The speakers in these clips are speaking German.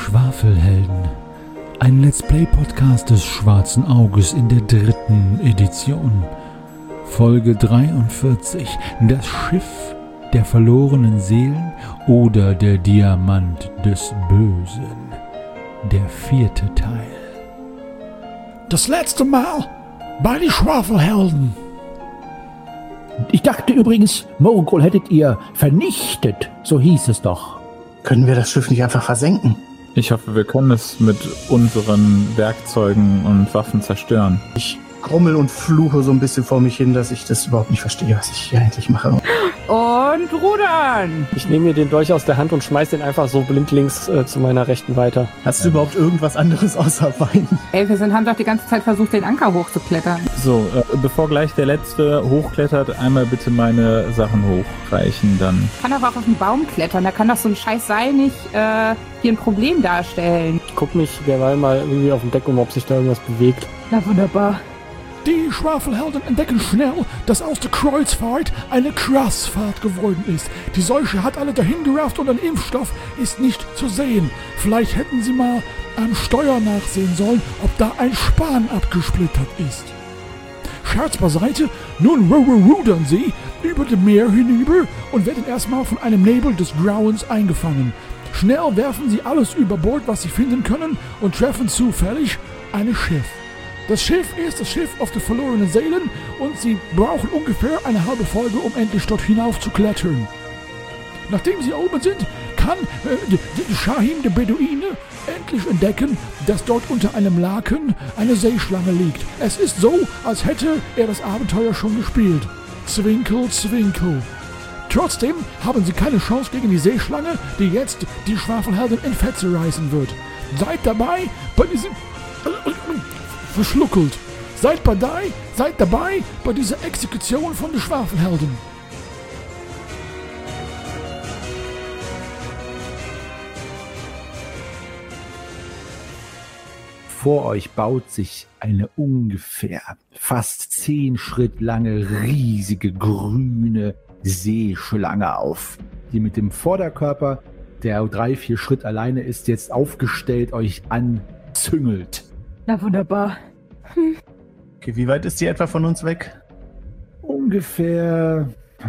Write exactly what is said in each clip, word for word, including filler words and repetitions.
Schwafelhelden, ein Let's Play Podcast des Schwarzen Auges in der dritten Edition. Folge dreiundvierzig, das Schiff der verlorenen Seelen oder der Diamant des Bösen. Der vierte Teil. Das letzte Mal bei die Schwafelhelden. Ich dachte übrigens, Morgul hättet ihr vernichtet, so hieß es doch. Können wir das Schiff nicht einfach versenken? Ich hoffe, wir können es mit unseren Werkzeugen und Waffen zerstören. Ich grummel und fluche so ein bisschen vor mich hin, dass ich das überhaupt nicht verstehe, was ich hier eigentlich mache. Und rudern! Ich nehme mir den Dolch aus der Hand und schmeiß den einfach so blindlings äh, zu meiner Rechten weiter. Hast du überhaupt irgendwas anderes außer Wein? Ey, wir sind, haben doch die ganze Zeit versucht, den Anker hochzuklettern. So, äh, bevor gleich der Letzte hochklettert, einmal bitte meine Sachen hochreichen, dann. Kann aber auch auf den Baum klettern, da kann doch so ein scheiß Seil nicht äh, hier ein Problem darstellen. Ich guck mich derweil mal irgendwie auf dem Deck um, ob sich da irgendwas bewegt. Na wunderbar. Die Schwafelhelden entdecken schnell, dass aus der Kreuzfahrt eine Krassfahrt geworden ist. Die Seuche hat alle dahin gerafft und ein Impfstoff ist nicht zu sehen. Vielleicht hätten sie mal am Steuer nachsehen sollen, ob da ein Span abgesplittert ist. Scherz beiseite, nun rudern sie über dem Meer hinüber und werden erstmal von einem Nebel des Grauens eingefangen. Schnell werfen sie alles über Bord, was sie finden können, und treffen zufällig ein Schiff. Das Schiff ist das Schiff auf der verlorenen Seelen und sie brauchen ungefähr eine halbe Folge, um endlich dort hinauf zu klettern. Nachdem sie oben sind, kann äh, die, die Shahim der Beduine endlich entdecken, dass dort unter einem Laken eine Seeschlange liegt. Es ist so, als hätte er das Abenteuer schon gespielt. Zwinkel, zwinkel. Trotzdem haben sie keine Chance gegen die Seeschlange, die jetzt die Schwafelhelden in Fetze reißen wird. Seid dabei bei diesem... verschluckelt. Seid dabei, seid dabei bei dieser Exekution von den Schwafelhelden. Vor euch baut sich eine ungefähr fast zehn Schritt lange, riesige, grüne Seeschlange auf, die mit dem Vorderkörper, der drei, vier Schritt alleine ist, jetzt aufgestellt euch anzüngelt. Na wunderbar. Hm. Okay, wie weit ist die etwa von uns weg? Ungefähr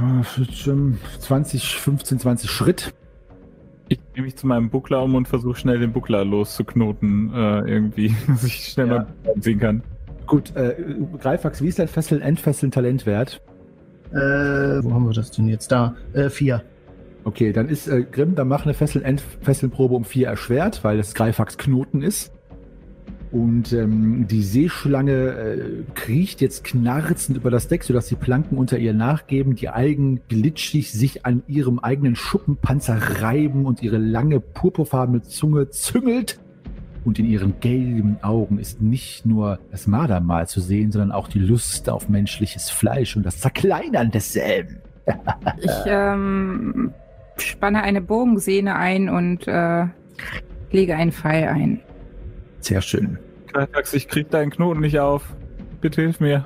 zwanzig, fünfzehn, zwanzig Schritt. Ich nehme mich zu meinem Buckler um und versuche schnell den Buckler loszuknoten, äh, irgendwie, dass ich schnell ja. mal ziehen kann. Gut, äh, Greifax Wiesland, Fesseln, Endfesseln, Talentwert. Äh, wo haben wir das denn jetzt? Da, äh, vier. Okay, dann ist äh, Grimm, dann mach eine Fesseln, Endfesseln-Probe um vier erschwert, weil das Greifax Knoten ist. Und ähm, die Seeschlange äh, kriecht jetzt knarzend über das Deck, sodass die Planken unter ihr nachgeben, die Algen glitschig sich an ihrem eigenen Schuppenpanzer reiben und ihre lange purpurfarbene Zunge züngelt. Und in ihren gelben Augen ist nicht nur das Mardermal zu sehen, sondern auch die Lust auf menschliches Fleisch und das Zerkleinern desselben. Ich ähm, spanne eine Bogensehne ein und äh, lege einen Pfeil ein. Sehr schön. Greifax, ich krieg deinen Knoten nicht auf. Bitte hilf mir.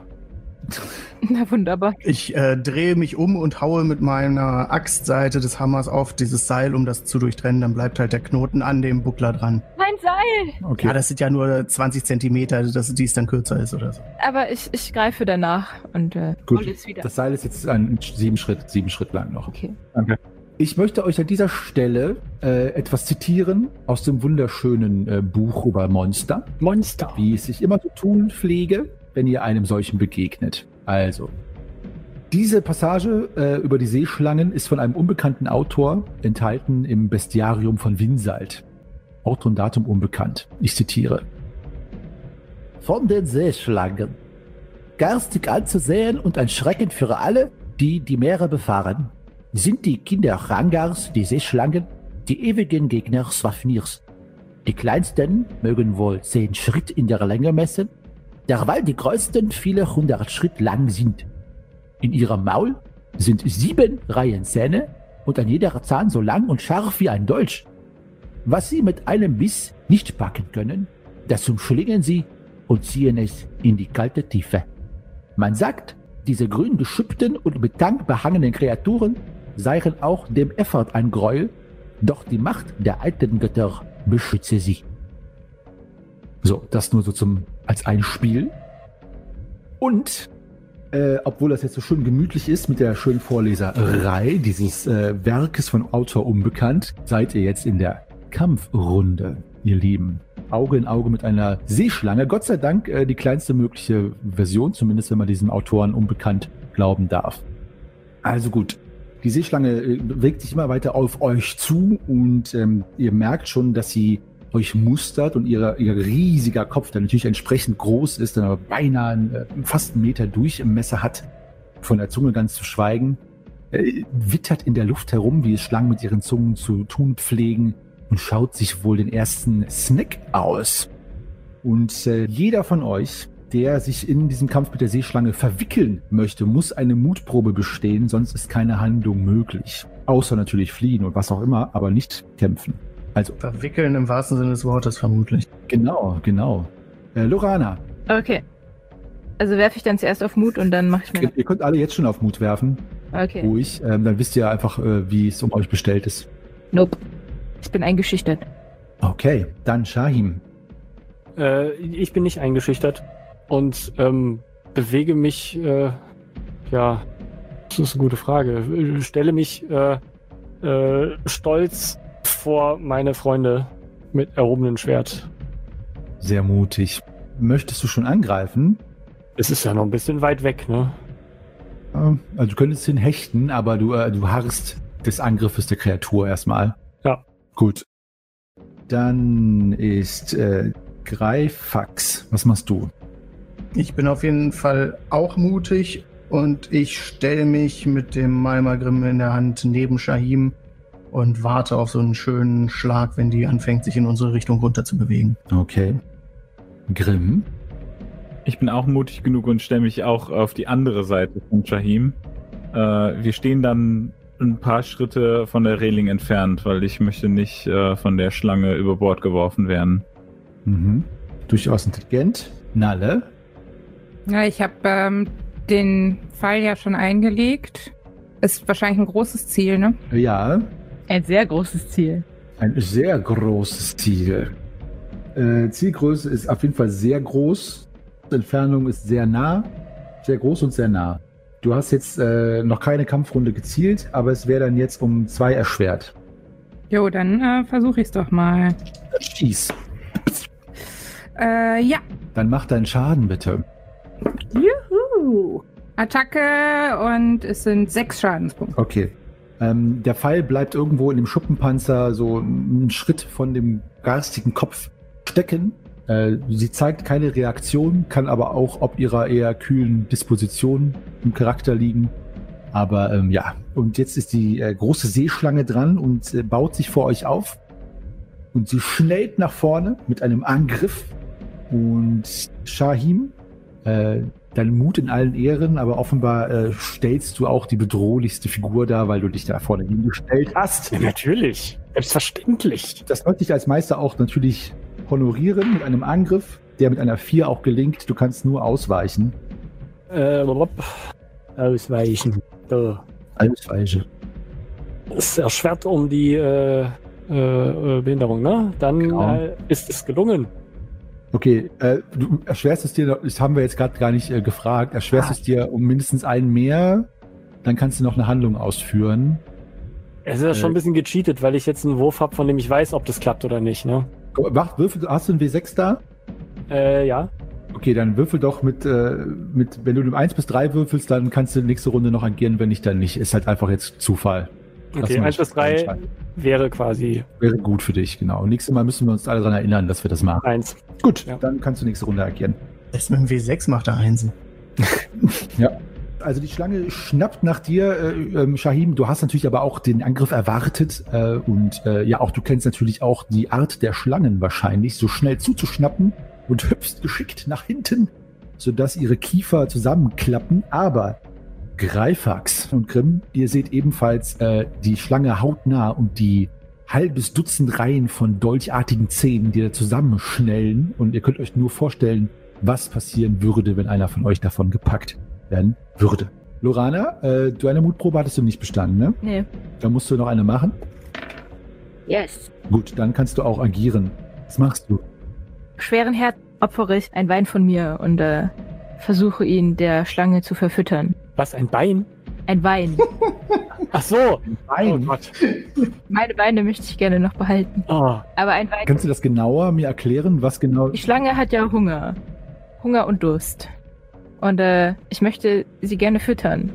Na wunderbar. Ich äh, drehe mich um und haue mit meiner Axtseite des Hammers auf dieses Seil, um das zu durchtrennen. Dann bleibt halt der Knoten an dem Buckler dran. Mein Seil! Okay. Ja, das sind ja nur zwanzig Zentimeter, dass dies dann kürzer ist oder so. Aber ich, ich greife danach und äh, Gut, jetzt wieder. Das Seil ist jetzt ein sieben Schritt, sieben Schritt lang noch. Okay. Danke. Ich möchte euch an dieser Stelle äh, etwas zitieren aus dem wunderschönen äh, Buch über Monster. Monster. Wie es sich immer zu tun pflege, wenn ihr einem solchen begegnet. Also, diese Passage äh, über die Seeschlangen ist von einem unbekannten Autor enthalten im Bestiarium von Winsalt. Autor und Datum unbekannt. Ich zitiere. Von den Seeschlangen. Garstig anzusehen und ein Schrecken für alle, die die Meere befahren, sind die Kinder Rangars, die Seeschlangen, die ewigen Gegner Swafnirs. Die kleinsten mögen wohl zehn Schritt in der Länge messen, derweil die größten viele hundert Schritt lang sind. In ihrem Maul sind sieben Reihen Zähne und ein jeder Zahn so lang und scharf wie ein Dolch. Was sie mit einem Biss nicht packen können, das umschlingen sie und ziehen es in die kalte Tiefe. Man sagt, diese grün geschüppten und mit Tank behangenen Kreaturen seien auch dem Effort ein Gräuel, doch die Macht der alten Götter beschütze sie. So, das nur so zum als ein Spiel. Und, äh, obwohl das jetzt so schön gemütlich ist mit der schönen Vorleserei dieses äh, Werkes von Autor Unbekannt, seid ihr jetzt in der Kampfrunde, ihr Lieben. Auge in Auge mit einer Seeschlange. Gott sei Dank äh, die kleinste mögliche Version, zumindest wenn man diesem Autoren Unbekannt glauben darf. Also gut, die Seeschlange äh, bewegt sich immer weiter auf euch zu und ähm, ihr merkt schon, dass sie euch mustert und ihre, ihr riesiger Kopf, der natürlich entsprechend groß ist, dann aber beinahe äh, fast einen Meter durch im Messer hat, von der Zunge ganz zu schweigen, äh, wittert in der Luft herum, wie es Schlangen mit ihren Zungen zu tun pflegen, und schaut sich wohl den ersten Snack aus. Und äh, jeder von euch, der sich in diesem Kampf mit der Seeschlange verwickeln möchte, muss eine Mutprobe bestehen, sonst ist keine Handlung möglich. Außer natürlich fliehen und was auch immer, aber nicht kämpfen. Also verwickeln im wahrsten Sinne des Wortes vermutlich. Genau, genau. Äh, Lorana. Okay. Also werfe ich dann zuerst auf Mut und dann mache ich mir... Ihr, ihr könnt alle jetzt schon auf Mut werfen. Okay. Ruhig. Ähm, dann wisst ihr einfach, äh, wie es um euch bestellt ist. Nope. Ich bin eingeschüchtert. Okay, dann Shahim. Äh, ich bin nicht eingeschüchtert und ähm, bewege mich, äh, ja, das ist eine gute Frage, stelle mich äh, äh, stolz vor meine Freunde mit erhobenem Schwert. Sehr mutig. Möchtest du schon angreifen? Es ist ja noch ein bisschen weit weg, ne? Ähm, also du könntest ihn hechten, aber du, äh, du harrst des Angriffes der Kreatur erstmal. Ja. Gut. Dann ist äh, Greifax. Was machst du? Ich bin auf jeden Fall auch mutig und ich stelle mich mit dem Malmagrim in der Hand neben Shahim und warte auf so einen schönen Schlag, wenn die anfängt, sich in unsere Richtung runter zu bewegen. Okay. Grimm? Ich bin auch mutig genug und stelle mich auch auf die andere Seite von Shahim. Äh, wir stehen dann ein paar Schritte von der Reling entfernt, weil ich möchte nicht äh, von der Schlange über Bord geworfen werden. Mhm. Durchaus intelligent. Nalle? Ja, ich habe ähm, den Pfeil ja schon eingelegt. Ist wahrscheinlich ein großes Ziel, ne? Ja, Ein sehr großes Ziel. ein sehr großes Ziel. Äh, Zielgröße ist auf jeden Fall sehr groß. Die Entfernung ist sehr nah. Sehr groß und sehr nah. Du hast jetzt äh, noch keine Kampfrunde gezielt, aber es wäre dann jetzt um zwei erschwert. Jo, dann äh, versuche ich es doch mal. Schieß. Äh, ja. Dann mach deinen Schaden bitte. Juhu. Attacke und es sind sechs Schadenspunkte. Okay. Ähm, der Pfeil bleibt irgendwo in dem Schuppenpanzer so einen Schritt von dem garstigen Kopf stecken. Äh, sie zeigt keine Reaktion, kann aber auch ob ihrer eher kühlen Disposition im Charakter liegen. Aber ähm, ja, und jetzt ist die äh, große Seeschlange dran und äh, baut sich vor euch auf. Und sie schnellt nach vorne mit einem Angriff. Und Shahim, äh, dein Mut in allen Ehren, aber offenbar äh, stellst du auch die bedrohlichste Figur dar, weil du dich da vorne hingestellt hast. Ja, natürlich. Selbstverständlich. Das sollte dich als Meister auch natürlich honorieren mit einem Angriff, der mit einer vier auch gelingt. Du kannst nur ausweichen. Äh, ausweichen. Da. Ausweichen. Es erschwert um die äh, äh, Behinderung, ne? Dann Genau. äh, ist es gelungen. Okay, äh, du erschwerst es dir, noch- das haben wir jetzt gerade gar nicht äh, gefragt, erschwerst Ah. es dir um mindestens einen mehr, dann kannst du noch eine Handlung ausführen. Es ist ja schon ein bisschen gecheatet, weil ich jetzt einen Wurf habe, von dem ich weiß, ob das klappt oder nicht, ne? Mach, würfel, hast du einen W sechs da? Äh, ja. Okay, dann würfel doch mit, äh, mit wenn du um eins bis drei würfelst, dann kannst du nächste Runde noch agieren, wenn nicht, dann nicht. Ist halt einfach jetzt Zufall. Lass Okay, mal eins bis drei entscheiden. wäre quasi Wäre gut für dich, genau. Und nächstes Mal müssen wir uns alle daran erinnern, dass wir das machen. eins. Gut, Ja. dann kannst du nächste Runde agieren. Das mit dem W sechs macht er Einsen. Ja. Also die Schlange schnappt nach dir, äh, ähm, Shahim. Du hast natürlich aber auch den Angriff erwartet. Äh, und äh, ja, auch du kennst natürlich auch die Art der Schlangen wahrscheinlich, so schnell zuzuschnappen und hüpfst geschickt nach hinten, sodass ihre Kiefer zusammenklappen. Aber Greifax und Grimm, ihr seht ebenfalls äh, die Schlange hautnah und die halbes Dutzend Reihen von dolchartigen Zähnen, die da zusammenschnellen. Und ihr könnt euch nur vorstellen, was passieren würde, wenn einer von euch davon gepackt werden würde. Lorana, äh, du eine Mutprobe hattest du nicht bestanden, ne? Nee. Da musst du noch eine machen. Yes. Gut, dann kannst du auch agieren. Was machst du? Schweren Herz opfere ich ein Wein von mir und äh, versuche ihn der Schlange zu verfüttern. Was, ein Bein? Ein Wein. Ach so. Wein? Oh Gott. Meine Beine möchte ich gerne noch behalten. Oh. Aber ein Wein. Kannst du das genauer mir erklären, was genau... Die Schlange hat ja Hunger. Hunger und Durst. Und äh, ich möchte sie gerne füttern.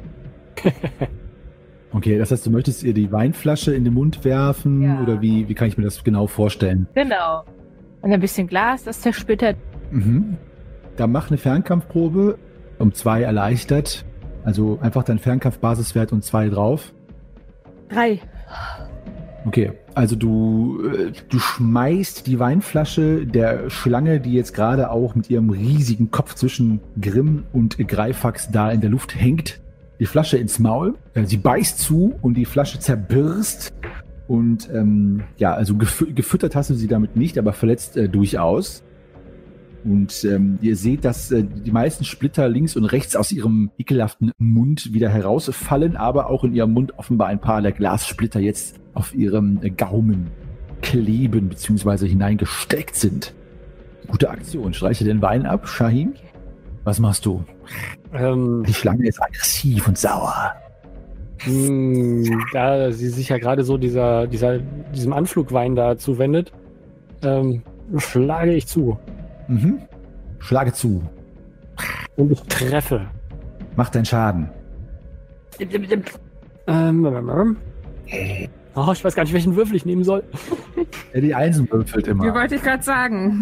Okay, das heißt, du möchtest ihr die Weinflasche in den Mund werfen Ja. oder wie, wie kann ich mir das genau vorstellen? Genau. Und ein bisschen Glas, das zersplittert. Mhm. Dann mach eine Fernkampfprobe, um zwei erleichtert. Also einfach dein Fernkampfbasiswert und zwei drauf. Drei. Okay, also du, äh, du schmeißt die Weinflasche der Schlange, die jetzt gerade auch mit ihrem riesigen Kopf zwischen Grimm und Greifax da in der Luft hängt, die Flasche ins Maul. Äh, sie beißt zu und die Flasche zerbirst. Und ähm, ja, also gef- gefüttert hast du sie damit nicht, aber verletzt äh, durchaus. Und ähm, ihr seht, dass äh, die meisten Splitter links und rechts aus ihrem ekelhaften Mund wieder herausfallen, aber auch in ihrem Mund offenbar ein paar der Glassplitter jetzt auf ihrem äh, Gaumen kleben bzw. hineingesteckt sind. Gute Aktion. Streiche den Wein ab, Shahim. Was machst du? Ähm, Die Schlange ist aggressiv und sauer. mh, da sie sich ja gerade so dieser, dieser, diesem Anflugwein da zuwendet, ähm, schlage ich zu. Mhm. Schlage zu. Und ich treffe. Mach deinen Schaden. Ähm, ähm, oh, ich weiß gar nicht, welchen Würfel ich nehmen soll. Der die Einsen würfelt Wie immer. wollte ich gerade sagen?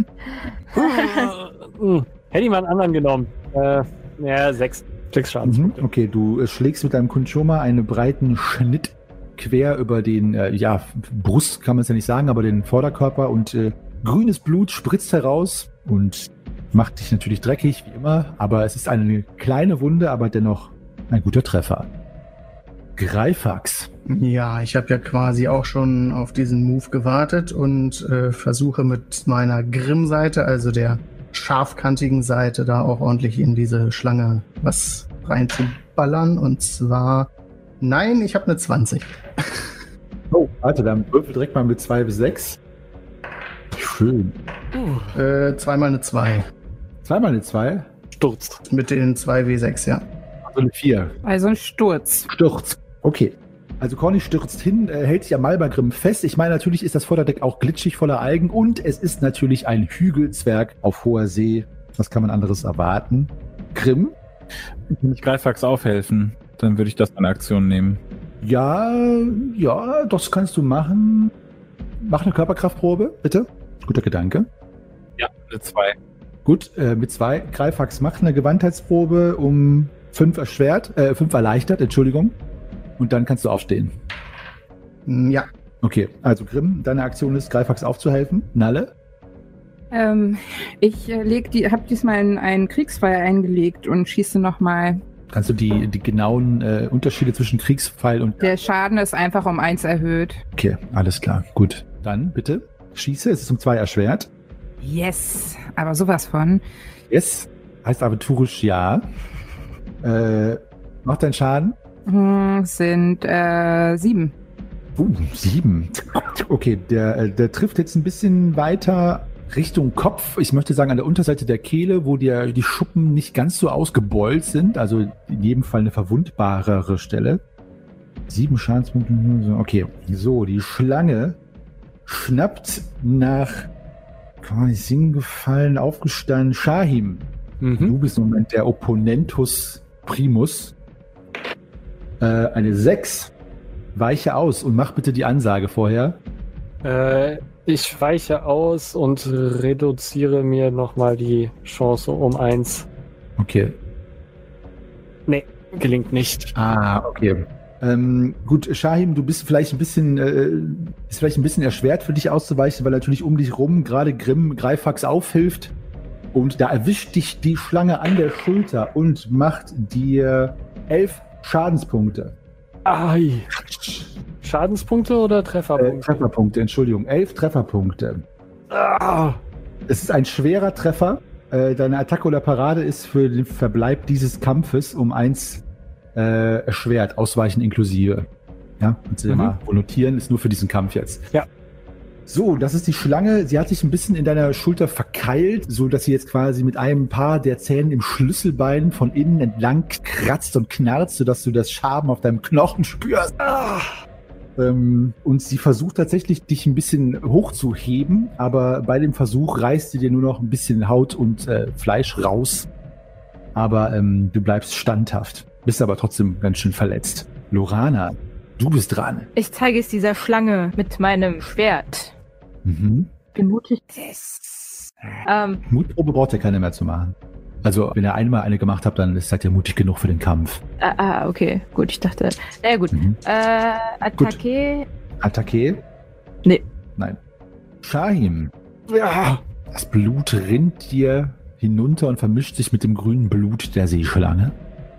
Hm, hätte ich mal einen anderen genommen. Äh, ja, sechs. Sechs Mhm. Schadenspunkte. Okay, du äh, schlägst mit deinem Kunchoma einen breiten Schnitt quer über den, äh, ja, Brust kann man es ja nicht sagen, aber den Vorderkörper und äh, grünes Blut spritzt heraus und macht dich natürlich dreckig, wie immer, aber es ist eine kleine Wunde, aber dennoch ein guter Treffer. Greifax. Ja, ich habe ja quasi auch schon auf diesen Move gewartet und äh, versuche mit meiner Grimm-Seite, also der scharfkantigen Seite, da auch ordentlich in diese Schlange was reinzuballern. Und zwar, nein, ich habe eine zwanzig. Oh, warte, dann würfel direkt mal mit zwei bis sechs. Schön. Äh, zweimal eine zwei. Zweimal eine zwei, Stürzt. Mit den zwei W sechs, ja. also eine vier. Also ein Sturz. Stürzt. Okay. Also Corny stürzt hin, äh, hält sich am Malbergrimm fest. Ich meine, natürlich ist das Vorderdeck auch glitschig voller Algen und es ist natürlich ein Hügelzwerg auf hoher See. Was kann man anderes erwarten? Grimm? Kann ich Greifax aufhelfen? Dann würde ich das eine Aktion nehmen. Ja, ja, das kannst du machen. Mach eine Körperkraftprobe, bitte. Guter Gedanke. Ja, eine zwei. Gut, äh, mit zwei. Greifax macht eine Gewandheitsprobe um fünf erschwert, äh, fünf erleichtert, Entschuldigung. Und dann kannst du aufstehen. Hm, Ja. Okay, also Grimm, deine Aktion ist, Greifax aufzuhelfen. Nalle? Ähm, ich äh, leg die, habe diesmal in einen Kriegsfeuer eingelegt und schieße nochmal. Kannst du die, die genauen äh, Unterschiede zwischen Kriegspfeil und... Der Schaden ist einfach um eins erhöht. Okay, alles klar. Gut. Dann bitte schieße. Es ist um zwei erschwert. Yes, aber sowas von. Yes. Heißt aventurisch ja. Äh, macht deinen Schaden? Hm, sind äh, sieben. Uh, sieben. Okay, der, äh, der trifft jetzt ein bisschen weiter Richtung Kopf. Ich möchte sagen an der Unterseite der Kehle, wo die, die Schuppen nicht ganz so ausgebeult sind. Also in jedem Fall eine verwundbarere Stelle. Sieben Schadenspunkte. Okay, so, die Schlange schnappt nach quasi hingefallen, aufgestanden. Shahim, Mhm. du bist im Moment der Opponentus Primus. Äh, eine sechs. Weiche aus und mach bitte die Ansage vorher. Äh, ich weiche aus und reduziere mir nochmal die Chance um eins. Okay. Nee, gelingt nicht. Ah, okay. Ähm, gut, Shahim, du bist vielleicht ein bisschen, äh, ist vielleicht ein bisschen erschwert für dich auszuweichen, weil natürlich um dich rum gerade Grimm Greifax aufhilft. Und da erwischt dich die Schlange an der Schulter und macht dir elf Schadenspunkte. Ai. Schadenspunkte oder Äh, Trefferpunkte? Trefferpunkte, Entschuldigung. Elf Trefferpunkte. Ah. Es ist ein schwerer Treffer. Äh, deine Attacke oder Parade ist für den Verbleib dieses Kampfes um eins äh, erschwert, Ausweichen inklusive. Ja, kannst du dir Mhm. mal wohl notieren, ist nur für diesen Kampf jetzt. Ja. So, das ist die Schlange. Sie hat sich ein bisschen in deiner Schulter verkeilt, so dass sie jetzt quasi mit einem Paar der Zähne im Schlüsselbein von innen entlang kratzt und knarzt, sodass du das Schaben auf deinem Knochen spürst. Ah! Ähm, und sie versucht tatsächlich, dich ein bisschen hochzuheben, aber bei dem Versuch reißt sie dir nur noch ein bisschen Haut und äh, Fleisch raus. Aber ähm, du bleibst standhaft, bist aber trotzdem ganz schön verletzt. Lorana, du bist dran. Ich zeige es dieser Schlange mit meinem Schwert. Mhm. Bin mutig. Ähm, Mutprobe braucht ihr keine mehr zu machen. Also, wenn ihr einmal eine gemacht habt, dann seid ihr mutig genug für den Kampf. ah, ah, okay, gut, ich dachte. Na ja, gut. Mhm. Äh, Attacke. Attacke? Nee. Nein. Shahim. Ja. Das Blut rinnt dir hinunter und vermischt sich mit dem grünen Blut der Seeschlange.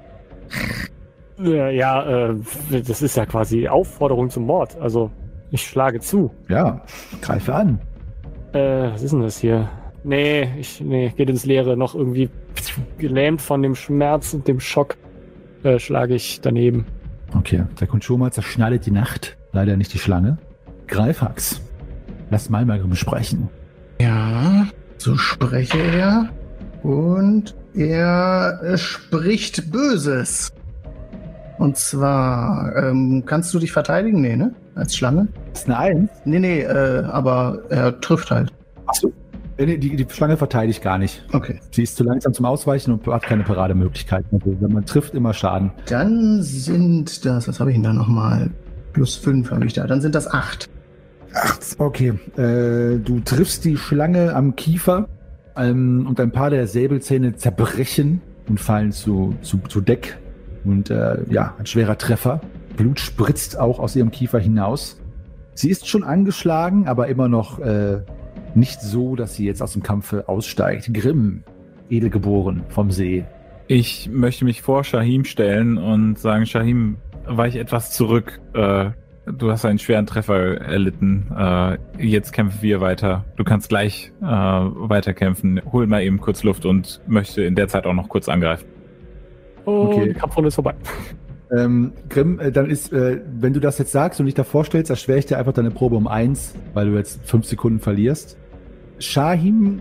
Ja, ja, äh, das ist ja quasi Aufforderung zum Mord. Also, ich schlage zu. Ja, greife an. Äh, was ist denn das hier? Nee, ich, nee, geht ins Leere. Noch irgendwie gelähmt von dem Schmerz und dem Schock äh, schlage ich daneben. Okay, der Kunchoma zerschneidet die Nacht. Leider nicht die Schlange. Greifax. Lass Malmagrim sprechen. Ja, so spreche er. Und er äh, spricht Böses. Und zwar, ähm, kannst du dich verteidigen? Nee, ne? Als Schlange? Das ist eine Eins. Nee, nee, äh, aber er trifft halt. Achso. Die, die Schlange verteidigt gar nicht. Okay. Sie ist zu langsam zum Ausweichen und hat keine Parademöglichkeiten. Also, wenn man trifft, immer Schaden. Dann sind das, was habe ich denn da nochmal? Plus fünf habe ich da. Dann sind das acht. Acht. Okay. Äh, du triffst die Schlange am Kiefer ähm, und ein paar der Säbelzähne zerbrechen und fallen zu, zu, zu Deck. Und äh, ja, ein schwerer Treffer. Blut spritzt auch aus ihrem Kiefer hinaus. Sie ist schon angeschlagen, aber immer noch äh, nicht so, dass sie jetzt aus dem Kampfe aussteigt. Grimm, edelgeboren vom See. Ich möchte mich vor Shahim stellen und sagen, Shahim, weich etwas zurück. Äh, du hast einen schweren Treffer erlitten. Äh, jetzt kämpfen wir weiter. Du kannst gleich äh, weiterkämpfen. Hol mal eben kurz Luft und möchte in der Zeit auch noch kurz angreifen. Oh, Okay. die Kampfrunde ist vorbei. Ähm, Grimm, äh, dann ist, äh, wenn du das jetzt sagst und dich da vorstellst, erschwere ich dir einfach deine Probe um eins, weil du jetzt fünf Sekunden verlierst. Shahim,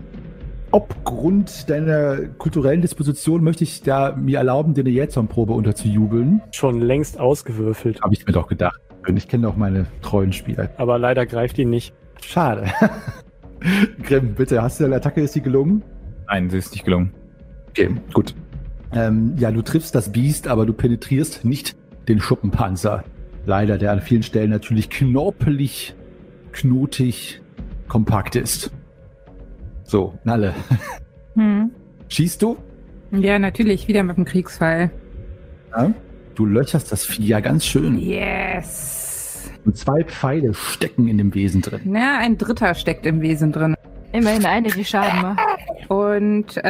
aufgrund deiner kulturellen Disposition möchte ich da mir erlauben, dir eine Jetson-Probe unterzujubeln. Schon längst ausgewürfelt. Habe ich mir doch gedacht. Und ich kenne auch meine treuen Spieler. Aber leider greift ihn nicht. Schade. Grimm, bitte, hast du eine Attacke, ist die gelungen? Nein, sie ist nicht gelungen. Okay, gut. Ähm, ja, du triffst das Biest, aber du penetrierst nicht den Schuppenpanzer. Leider, der an vielen Stellen natürlich knorpelig, knotig, kompakt ist. So, Nalle. Hm. Schießt du? Ja, natürlich, wieder mit dem Kriegsfall. Ja. Du löcherst das Vieh ja ganz schön. Yes. Und zwei Pfeile stecken in dem Wesen drin. Na, ein dritter steckt im Wesen drin. Immerhin eine, die Schaden macht. Und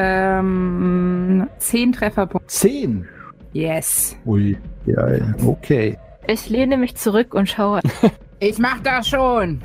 ähm, zehn Trefferpunkte. Zehn. Yes. Ui, ja, okay. Ich lehne mich zurück und schaue. Ich mach das schon.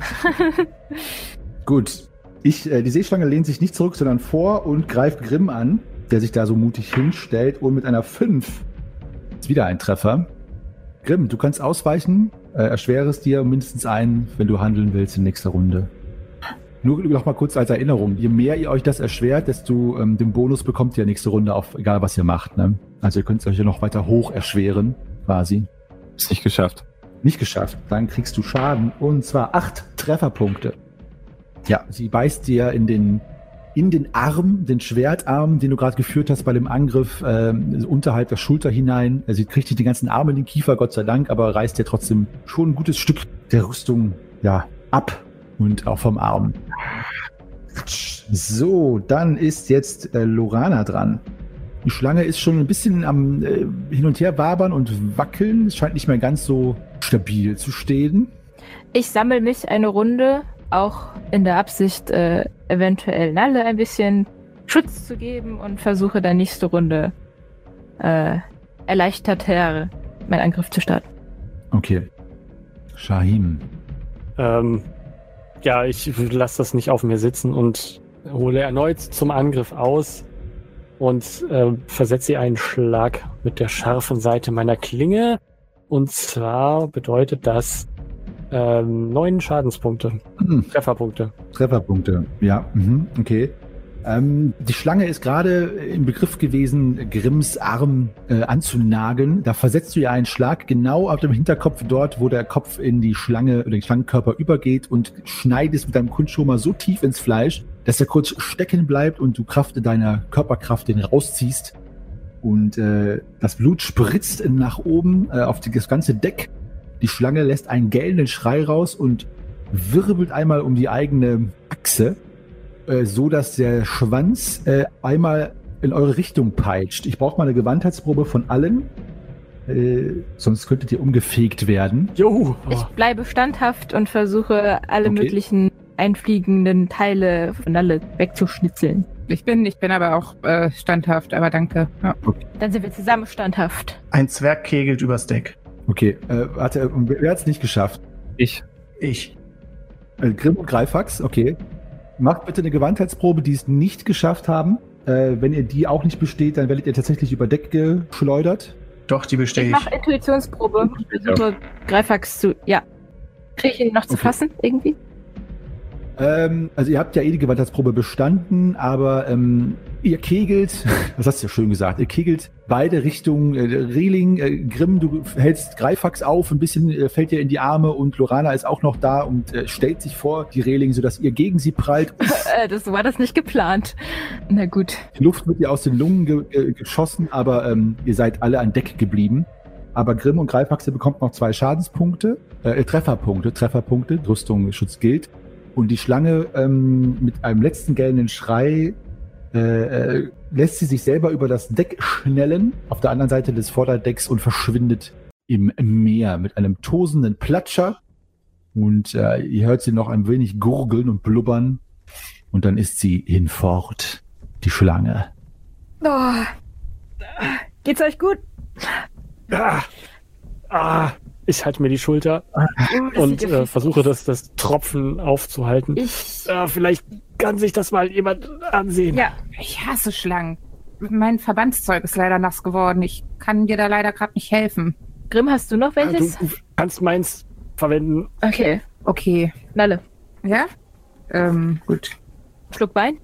Gut. Ich, äh, die Seeschlange lehnt sich nicht zurück, sondern vor und greift Grimm an, der sich da so mutig hinstellt und mit einer fünf ist wieder ein Treffer. Grimm, du kannst ausweichen, äh, erschwere es dir mindestens einen, wenn du handeln willst in nächster Runde. Nur noch mal kurz als Erinnerung, je mehr ihr euch das erschwert, desto ähm, den Bonus bekommt ihr nächste Runde auf, egal was ihr macht. Ne? Also ihr könnt es euch ja noch weiter hoch erschweren, quasi. Ist nicht geschafft. Nicht geschafft. Dann kriegst du Schaden und zwar acht Trefferpunkte. Ja, sie beißt dir in den, in den Arm, den Schwertarm, den du gerade geführt hast bei dem Angriff, ähm, unterhalb der Schulter hinein. Sie kriegt nicht den ganzen Arm in den Kiefer, Gott sei Dank, aber reißt dir trotzdem schon ein gutes Stück der Rüstung ja, ab und auch vom Arm. So, dann ist jetzt äh, Lorana dran. Die Schlange ist schon ein bisschen am äh, Hin- und Her wabern und wackeln. Es scheint nicht mehr ganz so stabil zu stehen. Ich sammle mich eine Runde, auch in der Absicht, äh, eventuell Nalle ein bisschen Schutz zu geben und versuche dann nächste Runde äh, erleichterter meinen Angriff zu starten. Okay. Shahim. Ähm, ja, ich lasse das nicht auf mir sitzen und hole erneut zum Angriff aus und äh, versetze ihr einen Schlag mit der scharfen Seite meiner Klinge. Und zwar bedeutet das Ähm, neun Schadenspunkte. Hm. Trefferpunkte. Trefferpunkte, ja, mhm, okay. Ähm, die Schlange ist gerade im Begriff gewesen, Grimms Arm äh, anzunagen. Da versetzt du ja einen Schlag genau auf dem Hinterkopf dort, wo der Kopf in die Schlange oder den Schlangenkörper übergeht und schneidest mit deinem Kunstschoner so tief ins Fleisch, dass er kurz stecken bleibt und du Kraft deiner Körperkraft den rausziehst. Und äh, das Blut spritzt nach oben äh, auf die, das ganze Deck. Die Schlange lässt einen gellenden Schrei raus und wirbelt einmal um die eigene Achse, äh, so dass der Schwanz äh, einmal in eure Richtung peitscht. Ich brauche mal eine Gewandheitsprobe von allen, äh, sonst könntet ihr umgefegt werden. Jo! Ich bleibe standhaft und versuche, alle Okay. möglichen einfliegenden Teile von alle wegzuschnitzeln. Ich bin, ich bin aber auch äh, standhaft, aber danke. Ja. Dann sind wir zusammen standhaft. Ein Zwerg kegelt übers Deck. Okay, äh, warte, wer hat es nicht geschafft? Ich. Ich. Äh, Grimm und Greifax, okay. Macht bitte eine Gewandheitsprobe, die es nicht geschafft haben. Äh, wenn ihr die auch nicht besteht, dann werdet ihr tatsächlich über Deck geschleudert. Doch, die bestehe Ich ich. mache Intuitionsprobe. Ich versuche Greifax zu. Ja. Kriege ich ihn noch zu Okay. fassen, irgendwie? Ähm, also ihr habt ja eh die Gewandheitsprobe bestanden, aber ähm, ihr kegelt, das hast du ja schön gesagt, ihr kegelt beide Richtungen, äh, Reling, äh, Grimm, du hältst Greifax auf, ein bisschen äh, fällt dir in die Arme und Lorana ist auch noch da und äh, stellt sich vor die Reling, sodass ihr gegen sie prallt. Äh, das war das nicht geplant. Na gut. Die Luft wird ihr aus den Lungen ge ge geschossen, aber ähm, ihr seid alle an Deck geblieben. Aber Grimm und Greifax, ihr bekommt noch zwei Schadenspunkte, äh, Trefferpunkte, Trefferpunkte, Rüstung, Schutz gilt. Und die Schlange ähm, mit einem letzten gellenden Schrei äh, äh, lässt sie sich selber über das Deck schnellen, auf der anderen Seite des Vorderdecks und verschwindet im Meer mit einem tosenden Platscher. Und äh, ihr hört sie noch ein wenig gurgeln und blubbern. Und dann ist sie hinfort, die Schlange. Oh. Geht's euch gut? Ah, ah, ich halte mir die Schulter Das und sieht ja äh, viel- versuche das, das Tropfen aufzuhalten. Ich. Ah, vielleicht kann sich das mal jemand ansehen. Ja. Ich hasse Schlangen. Mein Verbandszeug ist leider nass geworden. Ich kann dir da leider gerade nicht helfen. Grimm, hast du noch Ah, welches? Du, du kannst meins verwenden. Okay. Okay. Nalle. Ja? Ähm, gut. Schluck Wein?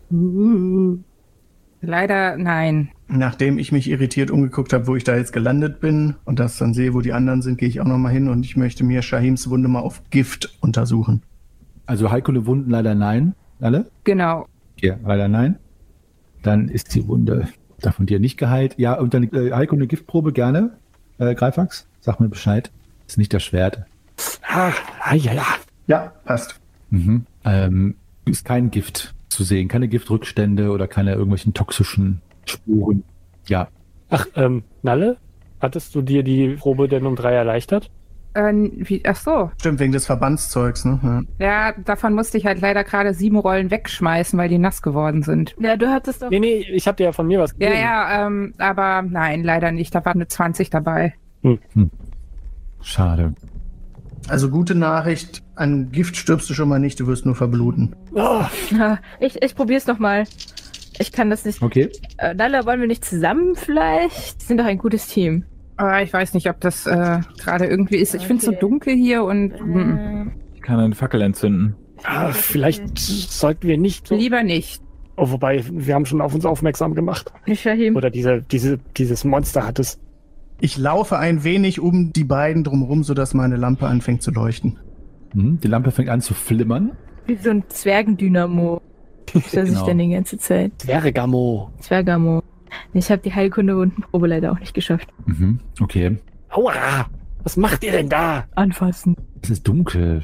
Leider nein. Nachdem ich mich irritiert umgeguckt habe, wo ich da jetzt gelandet bin und das dann sehe, wo die anderen sind, gehe ich auch noch mal hin und ich möchte mir Shahims Wunde mal auf Gift untersuchen. Also heikle Wunden leider nein. Alle? Genau. Ja, leider nein. Dann ist die Wunde da von dir nicht geheilt. Ja, und dann äh, Heiko, eine Giftprobe gerne. Äh, Greifax, sag mir Bescheid. Ist nicht das Schwert. Ah, ah, ja, ja. Ja, passt. Mhm. Ähm, ist kein Gift zu sehen. Keine Giftrückstände oder keine irgendwelchen toxischen Spuren. Ja. Ach, ähm, Nalle, hattest du dir die Probe denn um drei erleichtert? Äh, wie, ach so. Stimmt, wegen des Verbandszeugs, ne? Ja. Ja, davon musste ich halt leider gerade sieben Rollen wegschmeißen, weil die nass geworden sind. Ja, du hattest doch. Nee, nee, ich hab dir ja von mir was Ja, gegeben. ja, ähm, aber nein, leider nicht. Da war eine zwanzig dabei. Schade. Also gute Nachricht, an Gift stirbst du schon mal nicht, du wirst nur verbluten. Ah, Ja, ich, ich probier's nochmal. Ich kann das nicht. Okay. Äh, Nalle, wollen wir nicht zusammen vielleicht? Wir sind doch ein gutes Team. Aber ich weiß nicht, ob das äh, gerade irgendwie ist. Ich finde es so Okay. dunkel hier und mm, Ähm, Ich kann eine Fackel entzünden. ah, vielleicht sollten wir nicht so... lieber nicht. Oh, wobei, wir haben schon auf uns aufmerksam gemacht. Shahim. Oder diese, diese, dieses Monster hat es. Ich laufe ein wenig um die beiden drumherum, sodass meine Lampe anfängt zu leuchten. Mhm. Die Lampe fängt an zu flimmern. Wie so ein Zwergendynamo. Ist er sich Genau. dann die ganze Zeit. Zwergamo. Zwergamo. Ich habe die Heilkunde-Wundenprobe leider auch nicht geschafft. Mhm. Okay. Aua! Was macht ihr denn da? Anfassen. Es ist dunkel.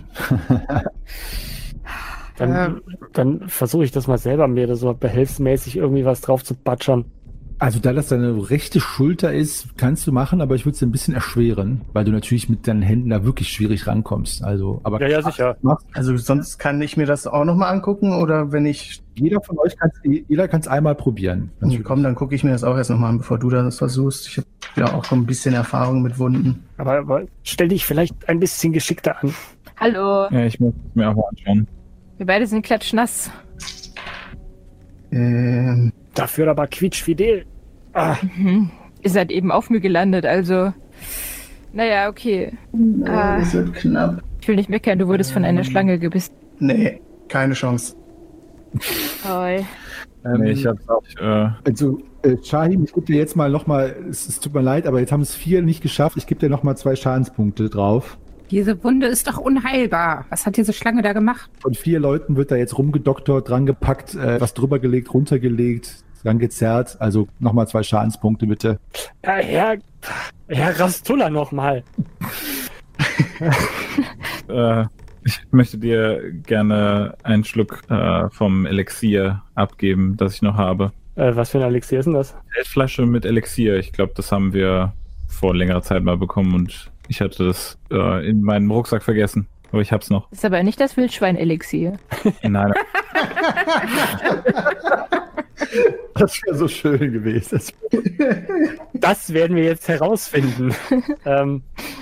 Dann, Ähm. dann versuche ich das mal selber, mir da so behelfsmäßig irgendwie was drauf zu batschern. Also da das deine rechte Schulter ist, kannst du machen, aber ich würde es ein bisschen erschweren, weil du natürlich mit deinen Händen da wirklich schwierig rankommst. Also, aber Ja, ja, sicher. machst- Also sonst kann ich mir das auch noch mal angucken oder wenn ich... jeder von euch kann jeder kann es einmal probieren. Nee, komm, dann gucke ich mir das auch erst noch mal an, bevor du das versuchst. Ich habe ja auch so ein bisschen Erfahrung mit Wunden. Aber, aber stell dich vielleicht ein bisschen geschickter an. Hallo. Ja, ich muss es mir auch mal anschauen. Wir beide sind klatschnass. Ähm, Dafür aber quietschfidel. Ah, Mhm. Ihr seid eben auf mir gelandet, also. Naja, okay. das wird knapp. Ich will nicht meckern, du wurdest von einer Schlange gebissen. Nee, keine Chance. Toll. Ähm, Nee, ich hab's auch. Äh, Also, äh, Shahim, ich gebe dir jetzt mal nochmal, es, es tut mir leid, aber jetzt haben es vier nicht geschafft. Ich gebe dir nochmal zwei Schadenspunkte drauf. Diese Wunde ist doch unheilbar. Was hat diese Schlange da gemacht? Von vier Leuten wird da jetzt rumgedoktert, drangepackt, äh, was drüber gelegt, runtergelegt, dran gezerrt. Also nochmal zwei Schadenspunkte bitte. Ja, Herr, Herr Rastulla nochmal. äh, ich möchte dir gerne einen Schluck äh, vom Elixier abgeben, das ich noch habe. Äh, was für ein Elixier ist denn das? Flasche mit Elixier. Ich glaube, das haben wir vor längerer Zeit mal bekommen und ich hatte das äh, in meinem Rucksack vergessen. Aber ich hab's noch. Das ist aber nicht das Wildschwein-Elixier. Nein. Das wäre so schön gewesen. Das werden wir jetzt herausfinden. ähm,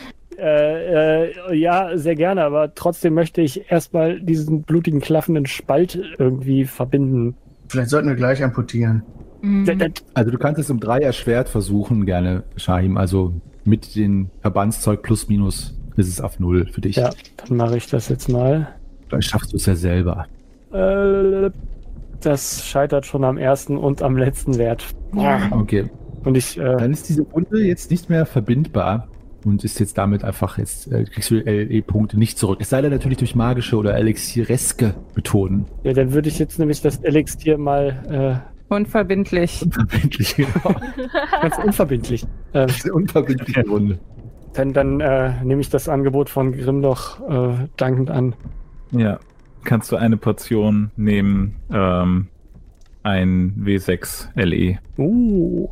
äh, äh, ja, sehr gerne, aber trotzdem möchte ich erstmal diesen blutigen, klaffenden Spalt irgendwie verbinden. Vielleicht sollten wir gleich amputieren. Mhm. D- d- Also du kannst es um drei erschwert versuchen, gerne, Shahim. Also mit dem Verbandszeug plus minus ist es auf null für dich. Ja, dann mache ich das jetzt mal. Vielleicht schaffst du es ja selber. Äh, das scheitert schon am ersten und am letzten Wert. Okay. Und ich, äh, Dann ist diese Wunde jetzt nicht mehr verbindbar und ist jetzt damit einfach, jetzt äh, kriegst du L E-Punkte nicht zurück. Es sei denn natürlich durch magische oder elixireske Methoden. ja, dann würde ich jetzt nämlich das Elixier mal Unverbindlich. Unverbindlich, genau. äh, ganz unverbindlich. Ähm, Diese unverbindliche Wunde. dann dann äh, nehme ich das Angebot von Grimm doch äh, dankend an. Ja. Kannst du eine Portion nehmen, ähm, ein W sechs L E. Uh.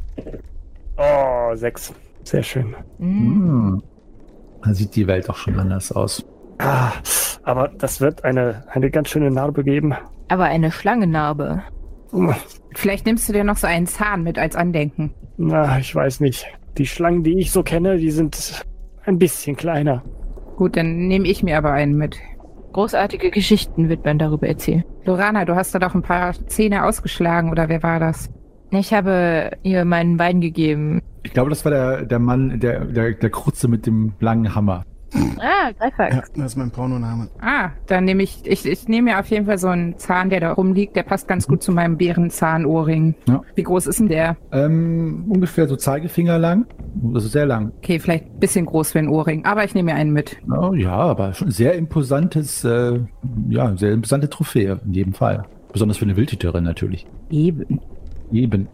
Oh, sechs. Sehr schön. Mhm. Hm. Da sieht die Welt doch schon anders aus. Ah, aber das wird eine, eine ganz schöne Narbe geben. Aber eine Schlangennarbe. Vielleicht nimmst du dir noch so einen Zahn mit als Andenken. Na, ich weiß nicht. Die Schlangen, die ich so kenne, die sind ein bisschen kleiner. Gut, dann nehme ich mir aber einen mit. Großartige Geschichten wird man darüber erzählen. Lorana, du hast da doch ein paar Zähne ausgeschlagen, oder wer war das? Ich habe ihr meinen Bein gegeben. Ich glaube, das war der, der Mann, der, der, der Krutze mit dem langen Hammer. Ah, Greifax. Ja, das ist mein Pornoname. Ah, dann nehme ich, ich, ich nehme mir auf jeden Fall so einen Zahn, der da rumliegt. Der passt ganz gut zu meinem Bärenzahnohrring. Ja. Wie groß ist denn der? Ähm, ungefähr so Zeigefinger lang. Also sehr lang. Okay, vielleicht ein bisschen groß für ein Ohrring, aber ich nehme mir einen mit. Oh, ja, aber schon sehr imposantes, äh, ja, sehr imposante Trophäe in jedem Fall. Besonders für eine Wildhüterin natürlich. Eben. Eben.